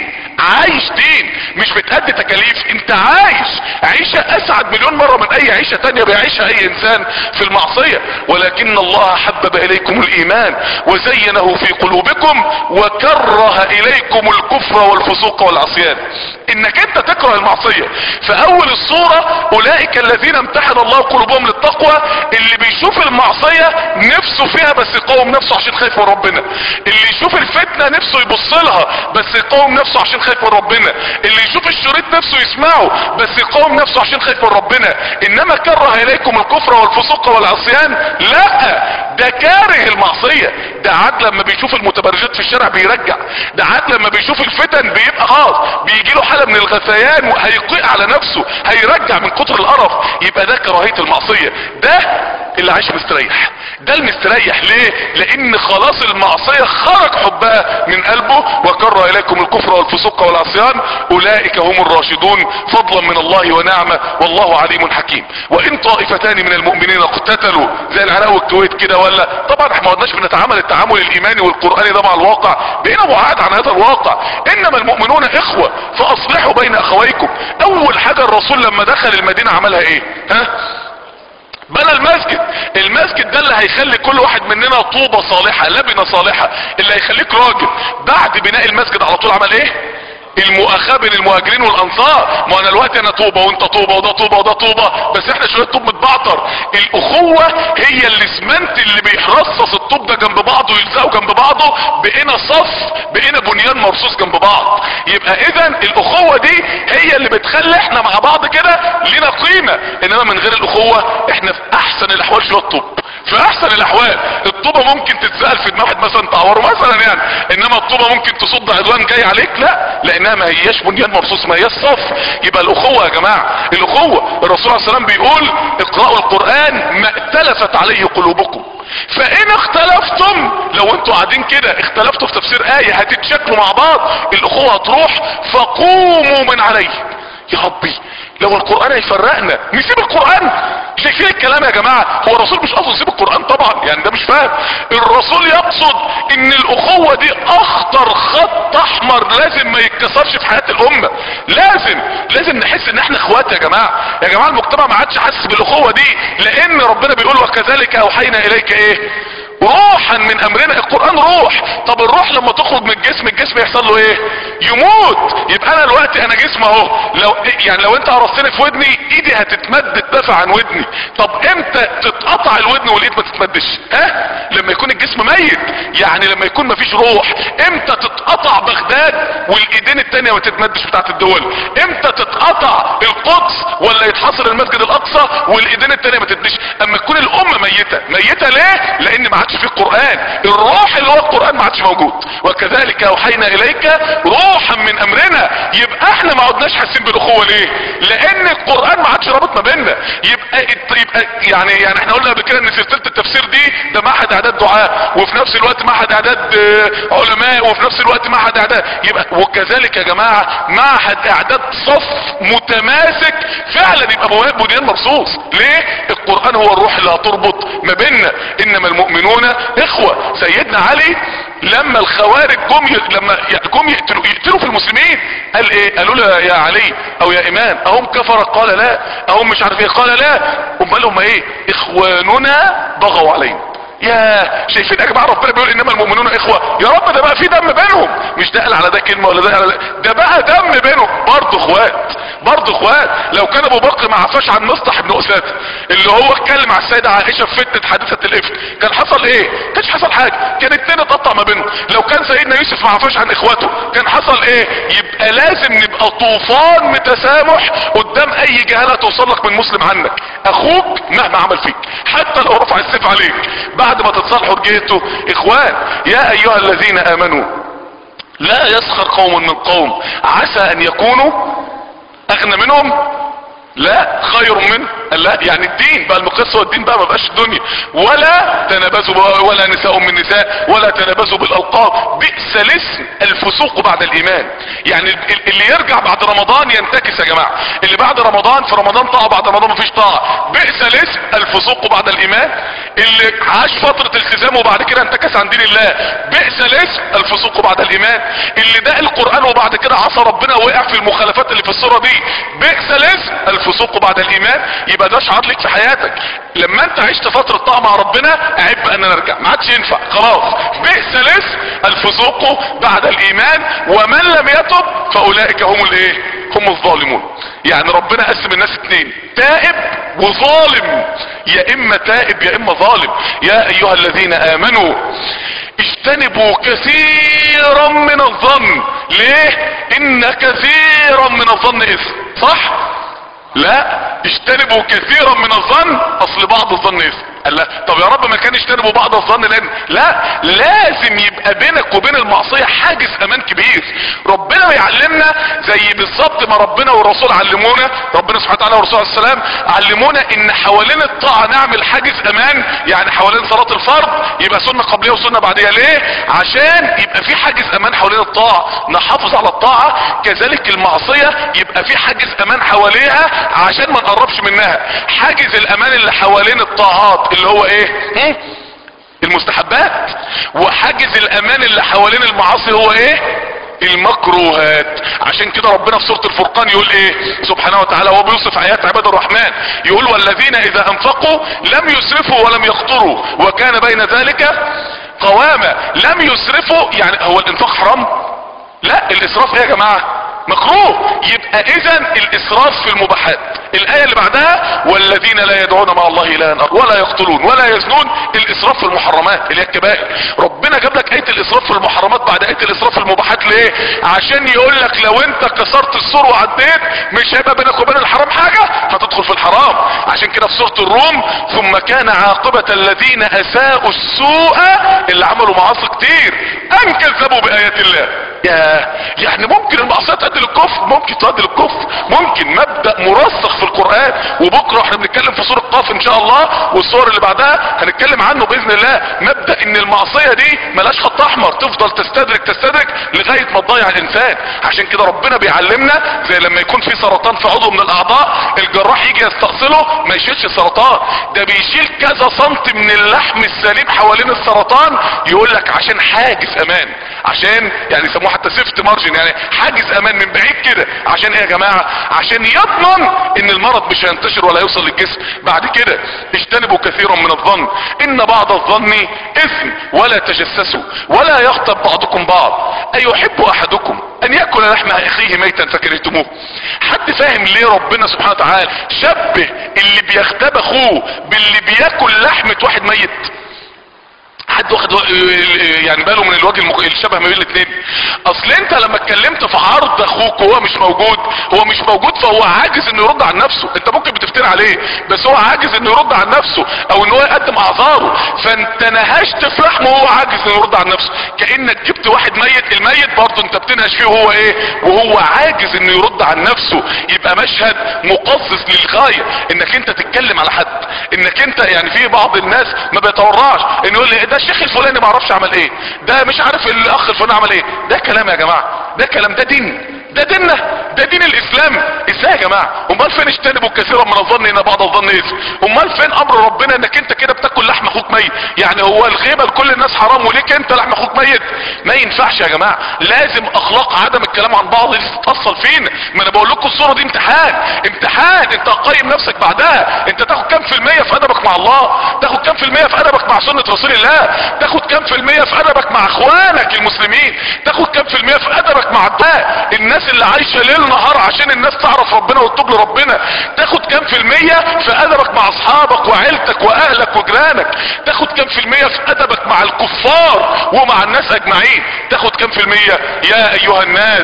دين مش بتأدي تكاليف، انت عايش عيشة اسعد مليون مرة من اي عيشة تانية بيعيشها اي انسان في المعصية. ولكن الله حبب اليكم الايمان وزينه في قلوبكم وكره اليكم الكفر والفسوق والعصيان. انك انت تكره المعصية. في اول الصورة اولئك الذين امتحن الله قلوبهم للتقوى، اللي بيشوف المعصية نفسه فيها بس يقاوم نفسه عشان خايف من ربنا، اللي يشوف الفتنة نفسه يبص لها بس يقاوم نفسه عشان خايف من ربنا، اللي يشوف الشريط نفسه يسمعه بس يقاوم نفسه عشان خايف من ربنا. انما كره اليكم الكفر والفسوق والعصيان، لا، ده كاره المعصية. ده عاد لما بيشوف المتبرجات في الشارع بيرجع، ده عاد لما بيشوف الفتن بيبقى خلاص بيجي له حالة من الغثيان وهيقيء على نفسه هيرجع من كتر القرف. يبقى ده كراهية المعصية. ده اللي عايش مستريح، ده المستريح. ليه؟ لان خلاص المعصية خرج حبها من قلبه. وكره اليكم الكفر والفسوق والعصيان اولئك هم الراشدون فضلا من الله ونعمة والله عليم حكيم. وان طائفتان من المؤمنين اقتتلوا زي العراق والكويت كده، ولا طبعا احنا ما قلناش بنتعامل التعامل الايماني والقرآني ده مع الواقع، بقينا بعاد عن هذا الواقع. انما المؤمنون اخوة فاصلحوا بين اخويكم. اول حاجة الرسول لما دخل المدينة عملها ايه؟ بنى المسجد. المسجد ده اللي هيخلي كل واحد مننا طوبة صالحة، لبنة صالحة، اللي هيخليك راجل. بعد بناء المسجد على طول عمل ايه؟ المؤاخاة بين المهاجرين والانصار. ما انا دلوقتي انا طوبة وانت طوبة وده طوبة وده طوبة، بس احنا شوية طوب متبعتر. الاخوة هي الاسمنت اللي بيرصص الطوب ده جنب بعضه ويلزقه جنب بعضه، بقينا صف، بقينا بنيان مرصوص جنب بعض. يبقى اذا الاخوة دي هي اللي بتخلي احنا مع بعض كده لينا قيمة. انما من غير الاخوة احنا في احسن الاحوال شوية طوب، في احسن الاحوال الطوبة ممكن تتسأل في دماغ مثلا تعوره مثلا يعني، انما الطوبة ممكن تصد عدوان جاي عليك، لا، لانها ما هياش بنيان مرصوص، ما هياش صف. يبقى الاخوة يا جماعة، الاخوة الرسول عليه السلام بيقول اقرأوا القرآن ما ائتلفت عليه قلوبكم، فان اختلفتم، لو انتوا قاعدين كده اختلفتوا في تفسير آية هتتشكلوا مع بعض، الاخوة هتروح، فقوموا من عليه. يا ربي لو القرآن هيفرقنا نسيب القرآن؟ شايفين الكلام يا جماعة؟ هو الرسول مش قصده نسيب القرآن طبعا، يعني ده مش فاهم. الرسول يقصد ان الاخوة دي اخطر خط احمر لازم ما يتكسرش في حياة الامة. لازم نحس ان احنا اخوات يا جماعة. يا جماعة المجتمع ما عادش حاسس بالاخوة دي، لان ربنا بيقول وكذلك اوحينا اليك ايه؟ روحا من امرنا. القرآن روح. طب الروح لما تخرج من الجسم، الجسم يحصل له ايه؟ يموت. يبقى انا دلوقتي انا جسم اهو، لو انت قرصتني في ودني ايدي هتتمد تدافع عن ودني. طب امتى تتقطع الودن والايد ما تتمدش؟ لما يكون الجسم ميت، يعني لما يكون مفيش روح. امتى تتقطع بغداد والايدين التانية ما تتمدش بتاعت الدول؟ امتى تتقطع القدس ولا يتحصر المسجد الاقصى والايدين التانية ما تتمدش؟ اما تكون الامة ميتة ليه؟ لان ما عادش في القرآن، الروح اللي هو القرآن ما عادش موجود. وكذلك اوحينا اليك روحا من امرنا. يبقى احنا ما عدناش حاسين بالاخوة ليه؟ لان القرآن ما عادش رابط ما بيننا. يبقى يعني احنا قلنا قبل كده ان سلسلة التفسير دي ده معهد اعداد دعاء، وفي نفس الوقت معهد اعداد علماء، وفي نفس الوقت معهد اعداد. يبقى وكذلك يا جماعة معهد اعداد صف متماسك فعلا، يبقى بنيان مرصوص. ليه؟ القرآن هو الروح اللي هتربط ما بيننا. انما المؤمنون اخوة. سيدنا علي لما الخوارج لما جم يقتلوا في المسلمين، قال ايه؟ قالوا له يا علي او يا امام اهم كفر؟ قال لا. اهم مش عارف ايه؟ قال لا. امال هم ايه؟ اخواننا بغوا علينا. يا شايفين يا جماعه ربنا بيقول انما المؤمنون اخوه؟ يا رب ده بقى في دم بينهم، مش ده قال على ده كلمه ولا ده على ده بقى دم بينهم، برضه اخوات، برضه اخوات. لو كان ابو بكر ما عفاش عن مصطح بن اساده اللي هو اتكلم على السيده عائشه في فتنه حادثه الافك، كان حصل ايه؟ كانش حصل حاجه، كان الدنيا تقطع ما بينهم. لو كان سيدنا يوسف ما عفاش عن اخواته كان حصل ايه؟ يبقى لازم نبقى طوفان متسامح قدام اي جهاله توصل لك من مسلم عنك. اخوك مهما عمل فيك، حتى لو رفع السيف عليك، بعد ما تتصالحوا رجعتوا اخوان. يا ايها الذين امنوا لا يسخر قوم من قوم عسى ان يكونوا اغنى منهم لا خير منه. لا يعني الدين بقى المقياس هو الدين بقى، ما بقاش الدنيا. ولا تنابزوا، ولا نساء من نساء، ولا تنابزوا بالالقاب، بئس الاسم الفسوق بعد الايمان. يعني اللي يرجع بعد رمضان ينتكس يا جماعه. اللي بعد رمضان في رمضان طاعه، بعد رمضان مفيش طاعه. بئس الاسم الفسوق بعد الايمان. اللي عاش فتره التزام وبعد كده انتكس عن دين الله، بئس الاسم الفسوق بعد الايمان. اللي داق القران وبعد كده عصى ربنا ووقع في المخالفات اللي في السوره دي، بئس الاسم الفسوق بعد الايمان. يبقى ده شعار لك في حياتك. لما انت عشت فترة طاعة مع ربنا عيب ان نرجع، ما عادش ينفع خلاص. بئس الاسم الفسوق بعد الايمان، ومن لم يتب فاولئك هم الايه؟ هم الظالمون. يعني ربنا قسم الناس اتنين، تائب وظالم. يا اما تائب يا اما ظالم. يا ايها الذين امنوا اجتنبوا كثيرا من الظن. ليه؟ ان كثيرا من الظن اثم، صح؟ لا، اجتنبوا كثيرا من الظن، اصل بعض الظن اثم. قال لا، طب يا رب ما كان يجتنبوا بعض الظن؟ لان لا، لازم يبقى بينك وبين المعصية حاجز امان كبير. ربنا يعلمنا زي بالظبط ما ربنا والرسول علمونا، ربنا سبحانه وتعالى والرسول عليه السلام علمونا ان حوالين الطاعة نعمل حاجز امان. يعني حوالين صلاة الفرض يبقى سنة قبلية وسنة بعدية. ليه؟ عشان يبقى في حاجز امان حوالين الطاعة، نحافظ على الطاعة. كذلك المعصية يبقى في حاجز امان حواليها عشان ما نقربش منها. حاجز الامان اللي حوالين الطاعات اللي هو ايه؟ المستحبات. وحاجز الامان اللي حوالين المعاصي هو ايه؟ المكروهات. عشان كده ربنا في سورة الفرقان يقول ايه سبحانه وتعالى وهو بيوصف ايات عباد الرحمن، يقول والذين اذا انفقوا لم يسرفوا ولم يقتروا وكان بين ذلك قواما. لم يسرفوا يعني هو الانفاق حرام؟ لا، الاسراف ايه يا جماعة؟ مكروه. يبقى اذا الاسراف في المباحات. الايه اللي بعدها والذين لا يدعون مع الله الها اخر ولا يقتلون ولا يزنون، الاسراف في المحرمات اللي هي الكبائر. ربنا جاب لك ايه الاسراف في المحرمات بعد ايه الاسراف في المباحات ليه؟ عشان يقول لك لو انت كسرت السور وعديت مش هيبقى بينك وبين الحرام حاجه، هتدخل في الحرام. عشان كده في سوره الروم ثم كان عاقبه الذين اساءوا السوء اللي عملوا معاصي كتير ان كذبوا بايات الله. يعني ممكن المعصيه تؤدي للكفر، ممكن تؤدي للكفر، ممكن مبدا مرسخ في القران. وبكره احنا بنتكلم في سوره قاف ان شاء الله والسور اللي بعدها هنتكلم عنه باذن الله. مبدا ان المعصيه دي ملاش خط احمر، تفضل تستدرك لغايه ما تضيع الانسان. عشان كده ربنا بيعلمنا زي لما يكون في سرطان في عضو من الاعضاء، الجراح يجي يستأصله ما يشيلش السرطان، ده بيشيل كذا سنتي من اللحم السليم حوالين السرطان، يقول لك عشان حاجز امان، عشان يعني يسموه حتى سيفت مارجن، يعني حاجز امان من بعيد كده. عشان ايه يا جماعه؟ عشان يضمن ان المرض مش هينتشر ولا يوصل للجسم. بعد كده اجتنبوا كثيرا من الظن ان بعض الظن اثم ولا تجسسوا ولا يغتب بعضكم بعض ايحب احدكم ان ياكل لحم اخيه ميتا فكرهتموه. حد فاهم ليه ربنا سبحانه وتعالى شبه اللي بيغتاب اخوه باللي بياكل لحمه واحد ميت؟ حد واخد يعني باله من الوجه الشبه ما بين الاثنين؟ اصل انت لما اتكلمت في عرض اخوك وهو مش موجود، هو مش موجود فهو عاجز انه يرد عن نفسه. انت ممكن بتفتري عليه بس هو عاجز انه يرد عن نفسه او ان هو يقدم اعذاره، فانت نهشت في لحمه وهو عاجز انه يرد عن نفسه. كانك جبت واحد ميت، الميت برضه انت بتنهش فيه وهو ايه؟ وهو عاجز انه يرد عن نفسه. يبقى مشهد مقزز للغايه انك انت تتكلم على حد، انك انت يعني في بعض الناس ما بيتورعش انه يقول لي ده الشيخ الفلاني ما اعرفش عمل ايه، ده مش عارف الاخ الفلاني عمل ايه. ده كلام يا جماعه، ده كلام، ده دين، ده ديننا، ده دين الاسلام. ازاي يا جماعه؟ امال فين اجتنبوا كثيرا من الظن ان بعض الظن اثم؟ امال فين امر ربنا انك انت كده بتاكل لحم اخوك ميت؟ يعني هو الغيبه لكل الناس حرام وليك انت لحم اخوك ميت؟ ما ينفعش يا جماعه. لازم اخلاق عدم الكلام عن بعض دي تتاصل فينا. ما انا بقول لكم الصوره دي امتحان، انت هتقيم نفسك بعدها. انت تاخد كام في المية في ادبك مع الله؟ تاخد كام في المية في ادبك مع سنه رسول الله؟ تاخد كام في المية في ادبك مع اخوانك المسلمين؟ تاخد كام في المية في ادبك مع الدعاء، الناس اللي عايشه ليل نهار عشان الناس تعرف ربنا وتتوب لربنا؟ تاخد كام في المية في ادبك مع اصحابك وعيلتك واهلك وجيرانك؟ تاخد كام في المية في ادبك مع الكفار ومع الناس اجمعين؟ تاخد كام في المية؟ يا ايها الناس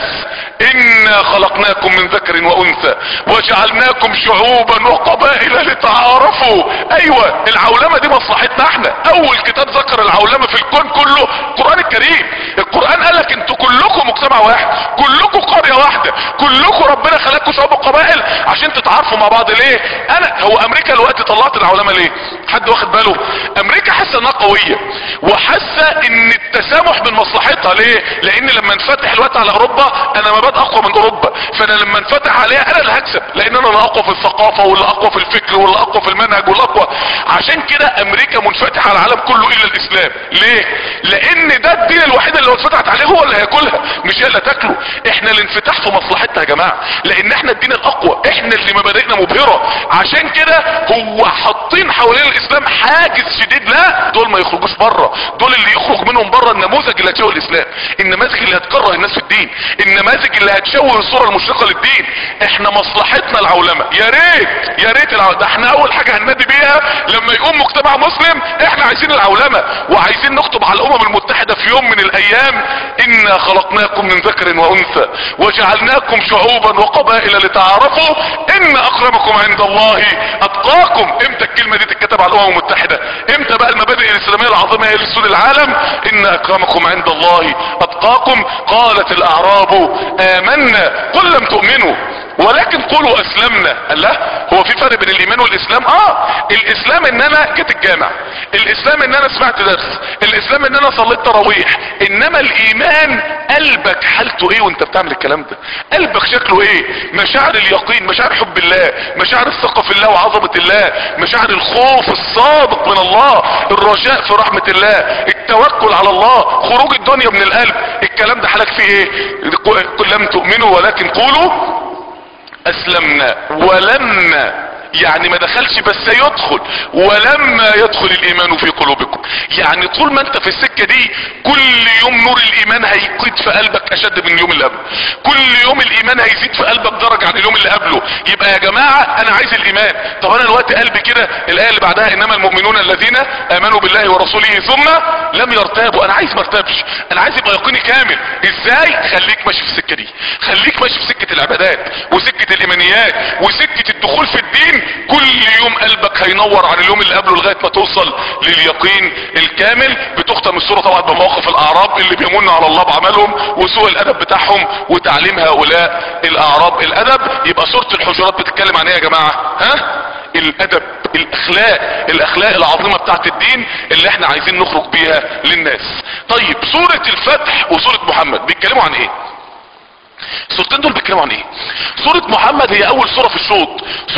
انا خلقناكم من ذكر وانثى وجعلناكم شعوبا وقبائل لتعارفوا. ايوه العولمه دي مصلحتنا احنا. اول كتاب ذكر العولمه في الكون كله القران الكريم. القران قال لك انتوا كلكم مجتمع واحد، كلكم قريه واحده، كلكم ربنا خلقكم شعوب وقبائل عشان تتعارفوا مع بعض. ليه؟ هو امريكا دلوقتي طلعت العولمه ليه؟ حد واخد باله؟ امريكا حاسه انها قويه وحاسه ان التسامح من مصلحتها. ليه؟ لان لما انفتح الوقت على اوروبا انا مبادئ اقوى من اوروبا، فانا لما انفتح عليها انا اللي هكسب، لان انا اللي اقوى في الثقافه واللي اقوى في الفكر واللي اقوى في المنهج واللي اقوى. عشان كده امريكا منفتحه على العالم كله الا الاسلام. ليه؟ لان ده الدين الوحيد اللي لو اتفتحت عليه هو اللي هياكلها مش هي اللي هتاكله. احنا الانفتاح في مصلحتنا يا جماعه، لان احنا الدين الاقوى، احنا اللي مبادئنا مبهره. عشان كده هو حاطين حوالين الاسلام حاجز شديد. لا، دول ما يخرجوش بره، دول اللي يخرج منهم بره النموذج اللي هتشوه الاسلام، النماذج اللي هتكره الناس في الدين، النماذج اللي هتشوه الصوره المشرقه للدين. احنا مصلحتنا العولمه. يا ريت يا ريت ده احنا اول حاجه هننادي بيها لما يقوم مجتمع مسلم، احنا عايزين العولمه وعايزين نكتب على الامم المتحده في يوم من الايام انا خلقناكم من ذكر وانثى وجعلناكم شعوبا وقبائل لتعارفوا ان اكرمكم عند الله اتقاكم. امتى الكلمه دي تتكتب على الامم المتحده؟ امتى بقى المبادئ الاسلاميه العظيمه هي لسود العالم؟ ان اكرمكم عند الله اتقاكم. قالت الاعراب امنا قل لم تؤمنوا ولكن قولوا اسلمنا. قال لا، هو في فرق بين الايمان والاسلام؟ الاسلام ان انا جيت الجامع، الاسلام ان انا سمعت درس، الاسلام ان انا صليت تراويح. انما الايمان قلبك حالته ايه وانت بتعمل الكلام ده؟ قلبك شكله ايه؟ مشاعر اليقين، مشاعر حب الله، مشاعر الثقة في الله وعظمة الله، مشاعر الخوف الصادق من الله، الرجاء في رحمة الله، التوكل على الله، خروج الدنيا من القلب. الكلام ده حالك فيه ايه؟ قل لم تؤمنوا ولكن قولوا اسلمنا ولما، يعني ما دخلش بس يدخل، ولما يدخل الايمان في قلوبكم. يعني طول ما انت في السكة دي كل يوم نور الايمان هيقيد في قلبك اشد من اليوم اللي قبله، كل يوم الايمان هيزيد في قلبك درجة عن اليوم اللي قبله. يبقى يا جماعة انا عايز الايمان. طب انا الوقت قلبي كده، الايه اللي بعدها انما المؤمنون الذين امنوا بالله ورسوله ثم لم يرتابوا. انا عايز ما ارتابش، انا عايز يبقى يقيني كامل. ازاي؟ خليك ماشي في السكة دي، خليك ماشي في سكة العبادات وسكة الايمانيات وسكة الدخول في الدين. كل يوم قلبك هينور عن اليوم اللي قبله لغاية ما توصل لليقين الكامل. بتختم السورة طبعا بمواقف الاعراب اللي بيمنوا على الله بعملهم وسوء الادب بتاعهم وتعليم هؤلاء الاعراب الادب. يبقى سورة الحجرات بتتكلم عن ايه يا جماعة؟ الادب، الاخلاق العظيمة بتاعت الدين اللي احنا عايزين نخرج بيها للناس. طيب سورة الفتح وسورة محمد بيتكلموا عن ايه؟ السورتين دول بيتكلموا عن ايه؟ سورة محمد هي اول سورة في الشوط.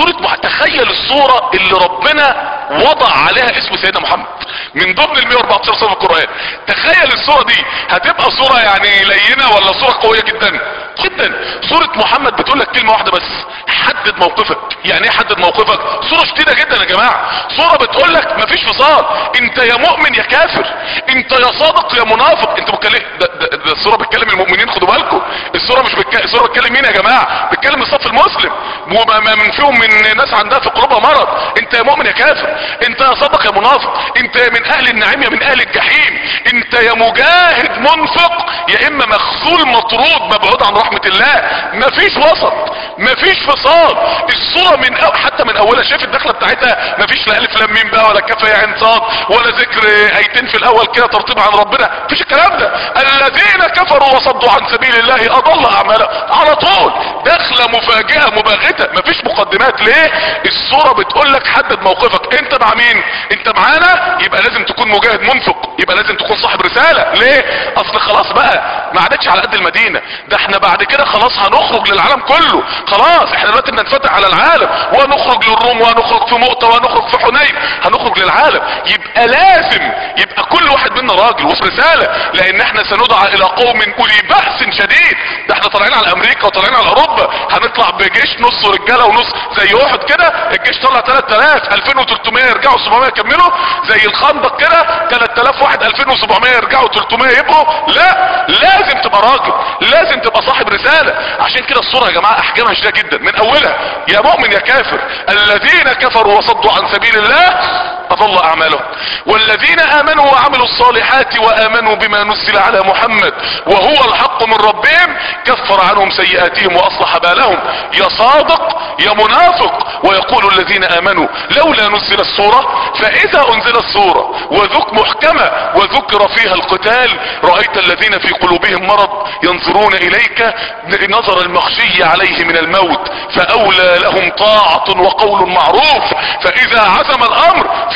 تخيل السورة اللي ربنا وضع عليها اسم سيدنا محمد من ضمن ال 114 سورة في القرآن. تخيل السورة دي هتبقى سورة يعني لينة ولا سورة قوية جدا جدا. سورة محمد بتقول لك كلمة واحدة بس، حدد موقفك. يعني ايه حدد موقفك؟ سورة شديدة جدا يا جماعة. سورة بتقول لك مفيش فصال، انت يا مؤمن يا كافر، انت يا صادق يا منافق. انت بتكلم ده السورة بتكلم المؤمنين، خدوا بالكم. السورة مش السورة بتكلم مين يا جماعة؟ بتكلم الصف المسلم، وما من فيهم من ناس عندها في قلوبها مرض. انت يا مؤمن يا كافر، انت يا صادق يا منافق، انت يا من اهل النعيم يا من اهل الجحيم، انت يا مجاهد منفق يا اما مخذول مطرود مبعود عن رحمة الله. مفيش وسط، مفيش فصال. الصورة حتى من اولها شايف الدخلة بتاعتها مفيش لا الف لام ميم بقى ولا كاف يا عين صاد ولا ذكر ايتين في الاول كده ترتيب عن ربنا، مفيش الكلام ده. الذين كفروا وصدوا عن سبيل الله اضل اعمالهم. على طول دخلة مفاجئة مباغتة، مفيش مقدمات. ليه؟ الصورة بتقول لك حدد موقفك. انت مع مين؟ انت معانا يبقى لازم تكون مجاهد منفق، يبقى لازم تكون صاحب رسالة. ليه؟ اصل خلاص بقى ما عادتش على قد المدينة، ده احنا بعد كده خلاص هنخرج للعالم كله. خلاص احنا دلوقتي بننفتح على العالم، ونخرج للروم، ونخرج في مؤتة، ونخرج في حنين، هنخرج للعالم. يبقى لازم يبقى كل واحد منا راجل وفي رسالة، لان احنا سندعى الى قوم اولي بأس شديد. ده احنا طالعين على امريكا وطالعين على اوروبا، هنطلع بجيش نص رجاله ونص زي احد كده. الجيش طلع 3000، 2300 يرجعوا 700 يكملوا. زي الخندق كده 3000 واحد 2700 يرجعوا 300 يبقوا. لا، لازم تبقى راجل، لازم تبقى صاحب رسالة. عشان كده الصورة يا جماعة احكامها شديدة جدا من اولها يا مؤمن يا كافر. الذين كفروا وصدوا عن سبيل الله اضل اعمالهم، والذين امنوا وعملوا الصالحات وامنوا بما نزل على محمد وهو الحق من ربهم كفر عنهم سيئاتهم واصلح بالهم. يا صادق يا منافق. ويقول الذين امنوا لولا نزل السورة، فاذا انزل السورة وذك محكمة وذكر فيها القتال رأيت الذين في قلوبهم مرض ينظرون اليك نظر المخشي عليه من الموت فاولى لهم طاعة وقول معروف. فاذا عزم الامر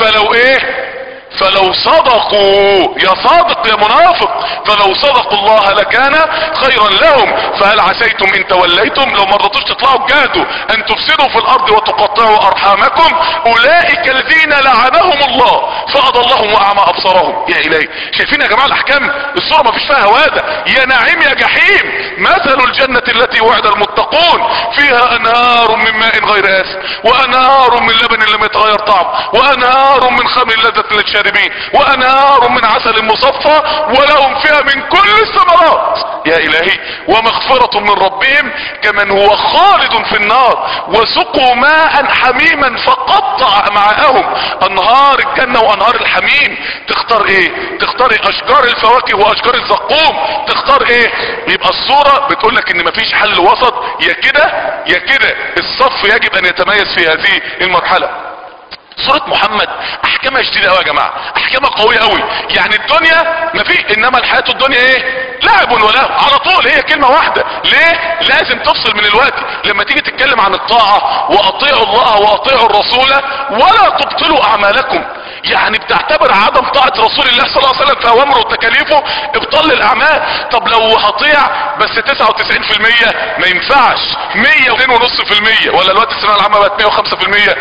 فلو صدقوا، يا صادق يا منافق، فلو صدقوا الله لكان خيرا لهم. فهل عسيتم ان توليتم، لو ما رضيتوش تطلعوا تجاهدوا، ان تفسدوا في الارض وتقطعوا ارحامكم اولئك الذين لعنهم الله فاضلهم واعمى ابصارهم. يا الهي، شايفين يا جماعه الاحكام؟ الصوره ما فيش فيها هواده. يا نعيم يا جحيم. مثل الجنه التي وعد المتقون فيها انهار من ماء غير آسن وانهار من لبن لم يتغير طعمه وانهار من خمر لذة للشاربين وانهار من عسل مصفى ولهم فيها من كل الثمرات. يا الهي، ومغفرة من ربهم كمن هو خالد في النار وسقوا ماء حميما فقطع معاهم. انهار الجنة وانهار الحميم. تختار ايه؟ تختار إيه؟ اشجار الفواكه واشجار الزقوم، تختار ايه؟ يبقى الصورة بتقولك ان مفيش حل وسط، يا كده يا كده. الصف يجب ان يتميز في هذه المرحلة. سورة محمد احكامها شديدة قوي يا جماعة، احكامها قوية قوي. يعني الدنيا ما في، انما الحياة الدنيا ايه؟ لعب ولهو. على طول هي كلمة واحدة، ليه؟ لازم تفصل من الوقت. لما تيجي تتكلم عن الطاعة واطيعوا الله واطيعوا الرسول ولا تبطلوا اعمالكم، يعني بتعتبر عدم طاعة رسول الله صلى الله عليه وسلم في اوامره وتكاليفه ابطال للاعمال. طب لو هطيع بس 99% ما ينفعش 102.5%، ولا الوقت الثانويه العامه بقت 105%،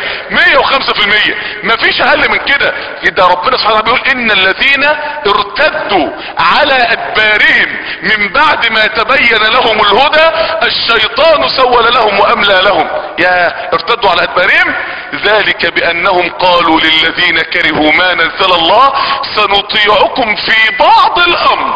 105%، مفيش اقل من كده. ده ربنا سبحانه وتعالى بيقول ان الذين ارتدوا على ادبارهم من بعد ما تبين لهم الهدى الشيطان سول لهم واملى لهم. يا ارتدوا على ادبارهم، ذلك بانهم قالوا للذين كرهوا ما نزل الله سنطيعكم في بعض الامر.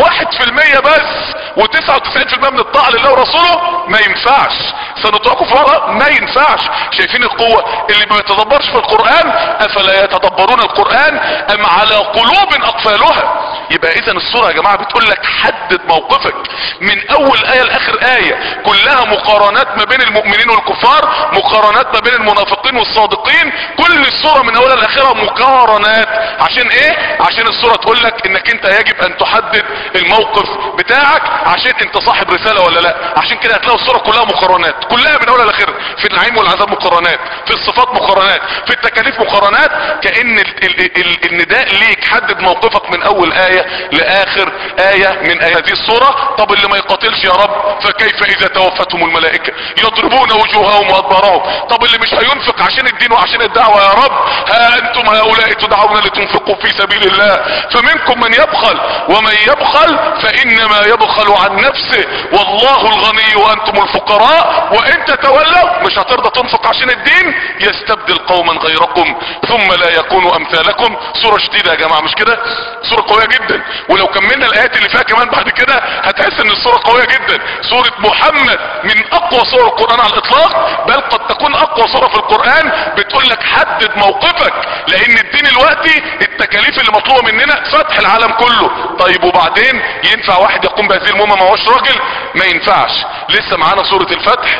1% بس و99% من الطاعة لله ورسوله ما ينفعش. سنطيعكم في بعض ما ينفعش. شايفين القوة؟ اللي ما يتدبرش في القرآن افلا يتدبرون القرآن ام على قلوب اقفالها. يبقى اذا السورة يا جماعة بتقول لك حدد موقفك من اول اية لاخر اية، كلها مقارنات ما بين المؤمنين والكفار، مقارنات ما بين المنافقين والصادقين. كل السورة من اولها لاخرها مقارنات. عشان ايه؟ عشان السورة تقول لك انك انت يجب ان تحدد الموقف بتاعك عشان انت صاحب رسالة ولا لا. عشان كده هتلاقوا السورة كلها مقارنات، كلها من اولها لاخرها. في النعيم والعذاب مقارنات، في الصفات مقارنات، في التكاليف مقارنات. كأن النداء ليك حدد موقفك من اول آية لاخر آية من آيات السورة. طب اللي ما يقاتلش يا رب فكيف اذا توفتهم الملائكة يضربون وجوههم وادبارهم. طب اللي مش هينفق عشان الدين وعشان الدعوة يا رب، ها انتم هؤلاء تدعون لتنفقوا في سبيل الله فمنكم من يبخل ومن يبخل فانما يبخل عن نفسه والله الغني وانتم الفقراء وان تتولوا، مش هترضى تنفق عشان الدين، يستبدل قوما غيركم ثم لا يكونوا امثالكم. سورة شديدة يا جماعة مش كده؟ سورة قوية جدا. ولو كملنا الايات اللي فيها كمان بعد كده هتحس ان السورة قوية جدا. سورة محمد من اقوى سور القرآن على الاطلاق، بل قد تكون اقوى سورة في القرآن. بتقول لك حدد موقفك، لان الدين الوقتي التكاليف اللي مطلوبة مننا فتح العالم كله. طيب وبعدين ينفع واحد يقوم بهذه المهمة ما هوش راجل؟ ما ينفعش. لسه معانا سورة الفتح،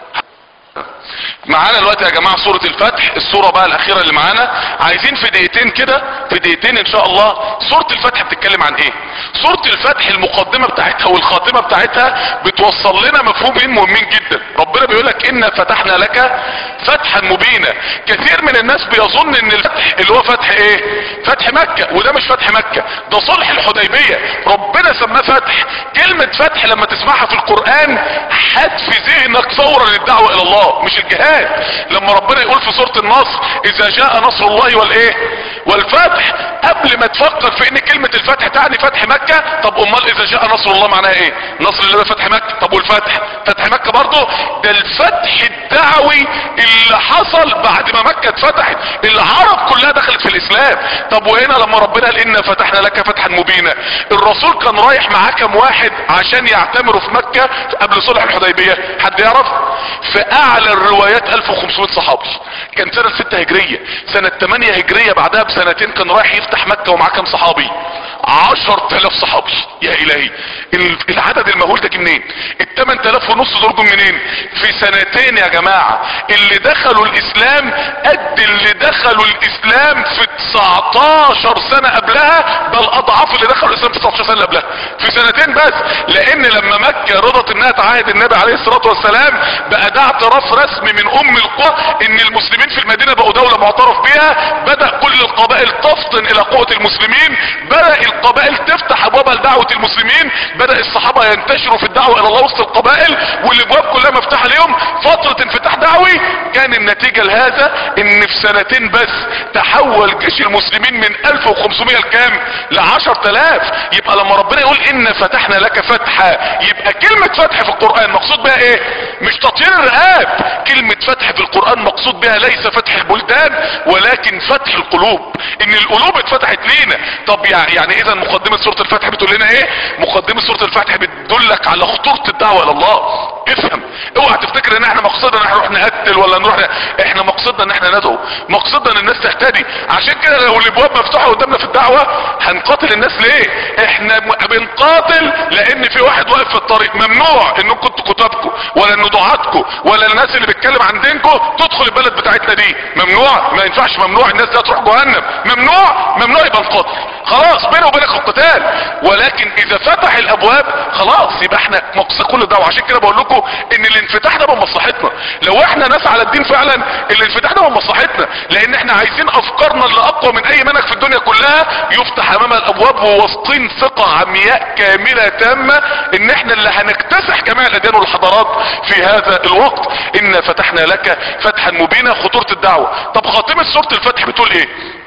معانا دلوقتي يا جماعة سورة الفتح، السورة بقى الاخيرة اللي معانا. عايزين في دقيقتين كده، في دقيقتين ان شاء الله، سورة الفتح بتتكلم عن ايه؟ سورة الفتح المقدمة بتاعتها والخاتمة بتاعتها بتوصل لنا مفهومين مهمين جدا. ربنا بيقول لك انا فتحنا لك فتحا مبينا. كثير من الناس بيظن ان الفتح اللي هو فتح ايه؟ فتح مكة، وده مش فتح مكة، ده صلح الحديبية. ربنا سماه فتح. كلمة فتح لما تسمعها في القرآن حد في ذهنك فورا للدعوة الى الله مش الجهاد. لما ربنا يقول في سورة النصر اذا جاء نصر الله والايه والفتح، قبل ما تفكر في ان كلمة الفتح تعني فتح مكة، طب امال اذا جاء نصر الله معناها ايه؟ نصر الله فتح مكة. طب والفتح؟ فتح مكة برضه ده الفتح الدعوي اللي حصل بعد ما مكة اتفتحت، العرب كلها دخلت في الاسلام. طب وهنا لما ربنا قال انا فتحنا لك فتحا مبينا، الرسول كان رايح معاه كام واحد عشان يعتمروا في مكة قبل صلح الحديبية؟ حد يعرف؟ في اعلى الروايات 1500 صحابي. كان سنة 6 هجرية. سنة 8 هجرية بعدها بسنتين كان رايح يفتح مكة ومعاه كام صحابي؟ 10,000 صحابي. يا الهي العدد المهول ده منين؟ 8,000 ونص دول جم منين؟ في سنتين يا جماعة اللي دخلوا الاسلام قد اللي دخلوا الاسلام في 19 سنة قبلها، بل اضعاف اللي دخلوا الاسلام في 19 سنة قبلها في سنتين بس. لان لما مكة رضت انها تعاهد النبي عليه الصلاة والسلام بقى ده اعتراف رسمي من ام القرى ان المسلمين في المدينة بقوا دولة معترف بها. بدأ كل القبائل تفطن الى قوة المسلمين، بدأ القبائل تفتح ابوابها لدعوة المسلمين، بدأ الصحابة ينتشروا في الدعوة الى الله وسط القبائل والابواب كلها مفتوحة ليهم. فترة انفتاح دعوي كان النتيجة لهذا ان في سنتين بس تحول جيش المسلمين من 1500 لكام؟ ل10,000. يبقى لما ربنا يقول ان فتحنا لك فتحا، يبقى كلمة فتح في القرآن مقصود بها ايه؟ مش تطهير الرقاب. كلمة فتح في القرآن مقصود بها ليس فتح البلدان ولكن فتح القلوب، ان القلوب اتفتحت لينا. طب يعني اذا مقدمة سورة الفتح بتقول لنا ايه؟ مقدمة سورة الفتح بتدلك على خطورة الدعوة الى الله. افهم، اوعى تفتكر ان احنا مقصدنا ان احنا نروح نقتل ولا نروح احنا مقصدنا ان احنا ندعو، مقصدنا ان الناس تهتدي. عشان كده لو الابواب مفتوحة قدامنا في الدعوة هنقاتل الناس ليه؟ احنا بنقاتل لان في واحد واقف في الطريق. ممنوع انكم كتابكم ولا ان دعاتكم ولا الناس اللي بتتكلم عن دينكم تدخل البلد بتاعتنا دي. ممنوع، ما ينفعش، ممنوع، الناس دي هتروح جهنم، ممنوع، ممنوع يبقى القتل، خلاص بينه وبينك القتال. ولكن اذا فتح الابواب خلاص يبقى احنا مقصود كل ده. وعشان كده بقول لكم ان الانفتاح ده من مصلحتنا. لو احنا ناس على الدين فعلا الانفتاح ده من مصلحتنا، لان احنا عايزين افكارنا اللي اقوى من اي منهج في الدنيا كلها يفتح امام الابواب، وواثقين ثقة عمياء كاملة تامة ان احنا اللي هنكتسح جميع الاديان والحضارات في هذا الوقت. انا فتحنا لك فتحا مبينا. خطورة الدعوة. طب خاتمة سورة الفتح بتقول ايه؟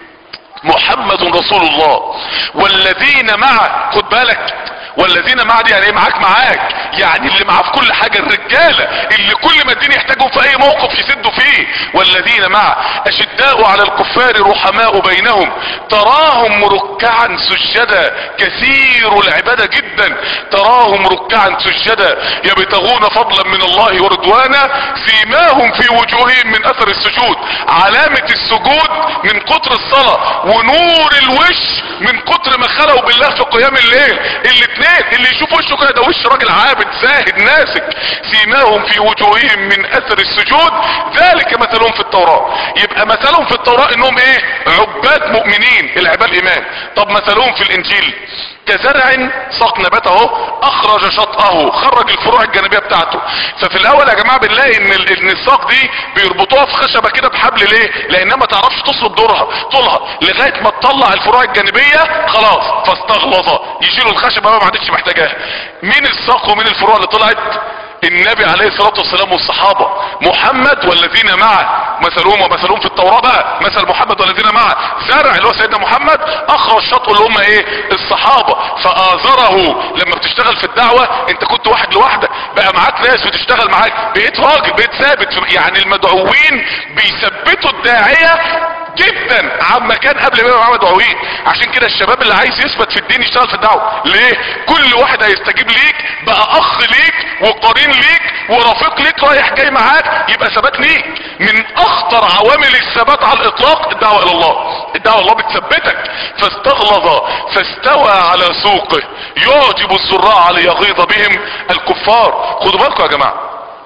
محمد رسول الله والذين معه. خد بالك، والذين معه دي يعني ايه؟ معاك يعني اللي معاه في كل حاجة، الرجالة اللي كل ما الدين يحتاجهم في اي موقف يسدوا فيه. والذين معه اشداء على الكفار رحماء بينهم تراهم ركعا سجدا. كثير العبادة جدا. تراهم ركعا سجدا يبتغون فضلا من الله ورضوانا سيماهم في وجوههم من اثر السجود. علامة السجود من كتر الصلاة، ونور الوش من كتر ما خلوا بالله في قيام الليل. الاتنين اللي يشوف وشه كده ده وش راجل عابد زاهد ناسك. سيماهم في وجوههم من اثر السجود ذلك مثلهم في التوراة. يبقى مثلهم في التوراة انهم ايه؟ عباد مؤمنين، العباد ايمان. طب مثلهم في الانجيل كزرع ساق نباته اخرج شطأه، خرج الفروع الجانبية بتاعته. ففي الاول يا جماعة بنلاقي ان الساق دي بيربطوها في خشبة كده بحبل. ليه؟ لانها ما تعرفش تصلب طولها لغاية ما تطلع الفروع الجانبية خلاص فاستغلظ، يشيلوا الخشبة ما عادتش محتاجاها. مين الساق ومين الفروع اللي طلعت؟ النبي عليه الصلاة والسلام والصحابة. محمد والذين معه مثلهم ومثلهم في التوراة بقى. مثل محمد والذين معه زرع اللي هو سيدنا محمد، اخرج شطأه اللي هم ايه؟ الصحابة. فآزره. لما بتشتغل في الدعوة انت كنت واحد لوحدك، بقى معاك ناس بتشتغل معاك، بقيت راجل، بقيت ثابت. يعني المدعوين بيثبتوا الداعية جدا عما كان قبل ما يبقى مدعوين. عشان كده الشباب اللي عايز يثبت في الدين يشتغل في الدعوة. ليه؟ كل واحد هيستجيب ليك بقى اخ ليك وقرين ليك ورفيق ليك رايح جاي معاك، يبقى ثبات ليك. من اخطر عوامل الثبات على الاطلاق الدعوة الى الله. الدعوة الى الله بتثبتك. فاستغلظ فاستوى على سوقه يعجب الزراع ليغيظ بهم الكفار. خدوا بالكم يا جماعة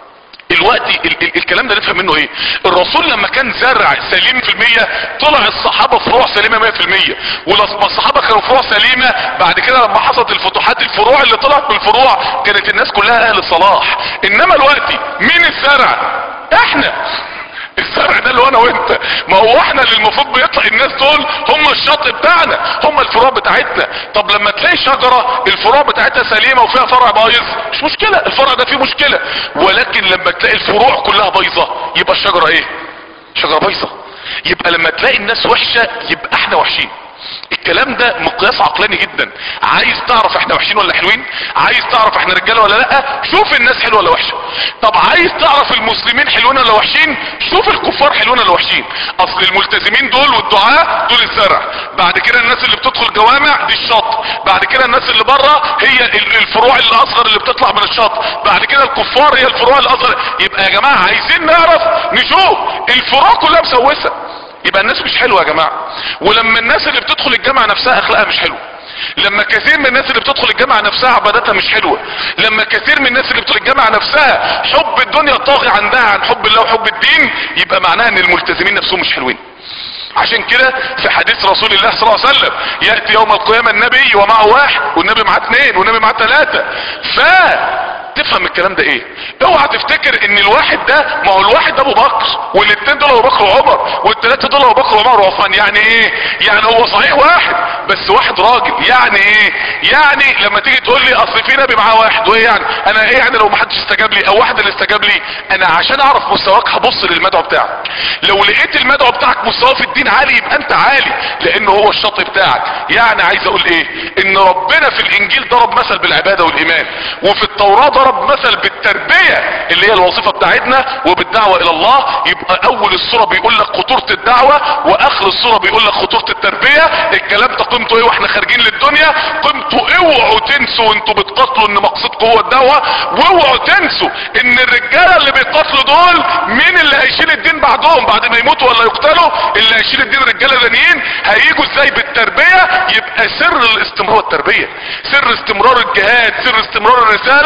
الوقت الكلام ده نفهم منه ايه؟ الرسول لما كان زرع سليم في المية طلع الصحابة فروع سليمة 100%. ولما الصحابة كانوا فروع سليمة بعد كده لما حصلت الفتوحات الفروع اللي طلعت من الفروع كانت الناس كلها اهل صلاح. انما الوقت مين الزرع؟ احنا. الزرع ده اللي هو انا وانت. ما هو احنا اللي المفروض بيطلع الناس دول هم الشط بتاعنا، هم الفروع بتاعتنا. طب لما تلاقي شجرة الفروع بتاعتها سليمة وفيها فرع بايظ مش مشكلة، الفرع ده فيه مشكلة. ولكن لما تلاقي الفروع كلها بايظة يبقى الشجرة ايه؟ شجرة بايظة. يبقى لما تلاقي الناس وحشة يبقى احنا وحشين. الكلام ده مقياس عقلاني جدا. عايز تعرف احنا وحشين ولا حلوين؟ عايز تعرف احنا رجاله ولا لا؟ شوف الناس حلوه ولا وحشه. طب عايز تعرف المسلمين حلوين ولا وحشين؟ شوف الكفار حلوين ولا وحشين. اصل الملتزمين دول والدعاة دول الزرع، بعد كده الناس اللي بتدخل جوامع دي الشط، بعد كده الناس اللي بره هي الفروع اللي اصغر اللي بتطلع من الشط، بعد كده الكفار هي الفروع اللي اصغر. يبقى يا جماعه عايزين نعرف نشوف الفروع كلها مسوسه يبقى الناس مش حلوة يا جماعة. ولما الناس اللي بتدخل الجامعة نفسها اخلاقها مش حلوة، لما كثير من الناس اللي بتدخل الجامعة نفسها عبادتها مش حلوة، لما كثير من الناس اللي بتدخل الجامعة نفسها حب الدنيا طاغي عندها عن حب الله وحب الدين، يبقى معناها ان الملتزمين نفسهم مش حلوين. عشان كده في حديث رسول الله صلى الله عليه وسلم يأتي يوم القيامة النبي ومعه واحد والنبي معاه اثنين والنبي معاه ثلاثة. تفهم الكلام ده ايه؟ اوعى تفتكر ان الواحد ده، ما هو الواحد ده ابو بكر والاثنين دول ابو بكر وعمر والثلاثه دول ابو بكر وعمر وعثمان. يعني ايه؟ يعني هو صحيح واحد بس واحد راجل. يعني ايه؟ يعني لما تيجي تقول لي اصل في نبي معاه واحد، وايه يعني؟ انا ايه يعني لو ما حدش استجاب لي او واحد اللي استجاب لي؟ انا عشان اعرف مستواك هبص للمدعو بتاعك. لو لقيت المدعو بتاعك مستواه في الدين عالي يبقى انت عالي لانه هو الشط بتاعك. يعني عايز اقول ايه؟ ان ربنا في الانجيل ضرب مثل بالعباده والايمان، وفي التوراه ضرب مثل بالتربية اللي هي الوظيفة بتاعتنا وبالدعوة الى الله. يبقى اول الصورة بيقول لك خطورة الدعوة واخر الصورة بيقول لك خطورة التربية. الكلام ده قيمته ايه واحنا خارجين للدنيا؟ قيمته اوعوا تنسوا وانتوا بتقاتلوا ان مقصدكم هو الدعوة، واوعوا تنسوا ان الرجالة اللي بيقاتلوا دول مين اللي هيشيل الدين بعدهم بعد ما يموتوا ولا يقتلوا؟ اللي هيشيل الدين رجالة دانيين. هيجوا ازاي؟ بالتربية. يبقى سر الاستمرار التربية، سر استمرار الجهاد، سر استمرار الرسالة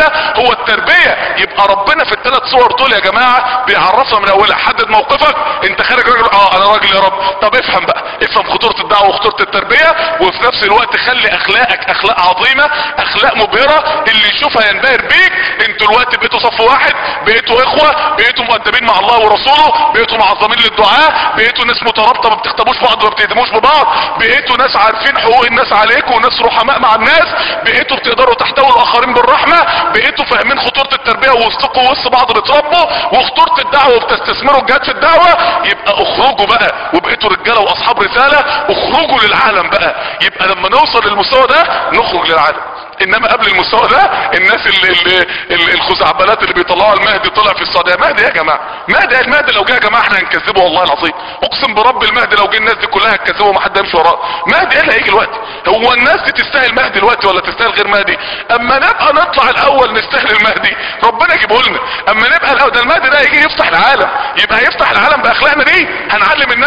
هو التربية. يبقى ربنا في الثلاث صور دول يا جماعة بيعرفنا من اولها. حدد موقفك، انت خارج راجل، انا راجل يا رب. طب افهم بقى، افهم خطورة الدعوة وخطورة التربية، وفي نفس الوقت خلي اخلاقك اخلاق عظيمة، اخلاق مبهرة، اللي يشوفها ينبهر بيك. انتوا الوقت بقيتوا صف واحد، بقيتوا اخوة، بقيتوا مؤدبين مع الله ورسوله، بقيتوا معظمين للدعاء، بقيتوا ناس مترابطة ما بتختبوش بعض وما بتهدموش ببعض، بقيتوا ناس عارفين حقوق الناس عليكم وناس رحماء مع الناس، بقيتوا بتقدروا تحتووا الاخرين بالرحمة، بقيتوا فاهمين خطورة التربية ووسطكم وسط بعض بتربوا، وخطورة الدعوة وبتستثمروا الجهاد في الدعوة. يبقى اخرجوا بقى، وبقيتوا رجالة واصحاب رسالة، اخرجوا للعالم بقى. يبقى لما نوصل للمستوى ده نخرج للعالم. انما قبل المستوى ده الناس الخزعبلات اللي بيطلعوا المهدي طلع في السعوديه. مهدي يا جماعه، المهدي لو جه يا جماعه احنا هنكذبه والله العظيم، اقسم برب المهدي لو جه الناس دي كلها هتكذبه وما حد يمشي وراه. مهدي ايه اللي هيجي دلوقتي؟ هو الناس دي تستاهل مهدي دلوقتي ولا تستاهل غير مهدي؟ اما نبقى نطلع الاول نستاهل المهدي ربنا يجيبه لنا. اما نبقى الاول ده المهدي ده يجي يفتح العالم، يبقى هيفتح العالم باخلاقنا دي. هنعلم الناس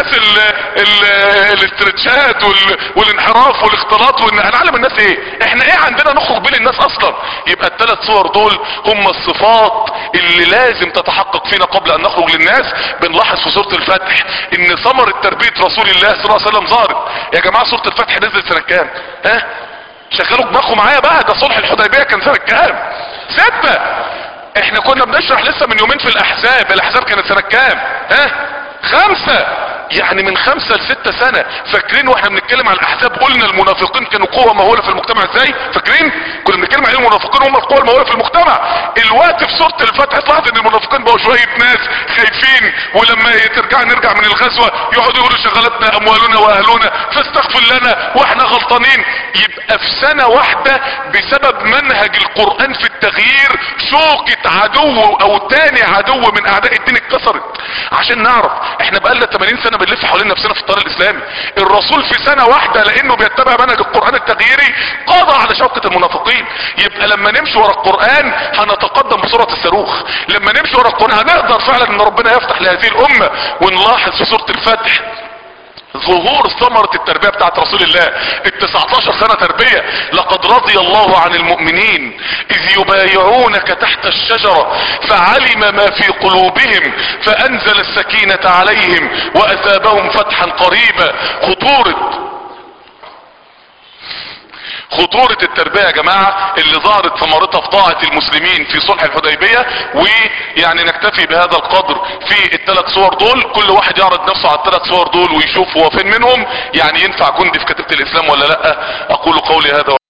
الاسترتشات والانحراف والاختلاط، هنعلم الناس ايه؟ احنا ايه عندنا نخرج بين الناس اصلا؟ يبقى الثلاث صور دول هم الصفات اللي لازم تتحقق فينا قبل ان نخرج للناس. بنلاحظ في سورة الفتح ان ثمرة تربية رسول الله صلى الله عليه وسلم ظهرت. يا جماعة سورة الفتح نزلت سنة كام؟ شغلوا دماغكم معايا بقى، ده صلح الحديبية كان سنة كام؟ 6. احنا كنا بنشرح لسه من يومين في الاحزاب كانت سنة كام؟ 5. يعني من 5 ل6 سنة. فاكرين واحنا بنتكلم عن الاحزاب قلنا المنافقين كانوا قوة مهولة في المجتمع ازاي؟ فاكرين؟ كنا بنتكلم عن المنافقين هم القوة المهولة في المجتمع. الوقت في سورة الفتح طلعت ان المنافقين بقوا شوية ناس خايفين، ولما نرجع من الغزوة يقعدوا يقولوا شغلتنا اموالنا واهلنا فاستغفر لنا واحنا غلطانين. يبقى في سنة واحدة بسبب منهج القرآن في التغيير شوكة عدو او تاني عدو من اعداء الدين اتكسرت. عشان نعرف احنا بقالنا 80 سنة بنلف حوالين نفسنا في الطريق الاسلامي. الرسول في سنة واحدة لانه بيتبع منهج القرآن التغييري قضى على شوكة المنافقين. يبقى لما نمشي ورا القرآن هنتقدم بسرعة الصاروخ. لما نمشي ورا القرآن هنقدر فعلا ان ربنا يفتح لهذه الامة. ونلاحظ في سورة الفتح ظهور ثمرة التربية بتاعت رسول الله. 19 سنة تربية. لقد رضي الله عن المؤمنين اذ يبايعونك تحت الشجرة فعلم ما في قلوبهم فانزل السكينة عليهم واثابهم فتحا قريبا. خطورة التربية يا جماعة اللي ظهرت ثمرتها في طاعة المسلمين في صلح الحديبية. ويعني نكتفي بهذا القدر في الثلاث صور دول. كل واحد يعرض نفسه على الثلاث صور دول ويشوف هو فين منهم، يعني ينفع جندي في كتيبة الاسلام ولا لا. اقول قولي هذا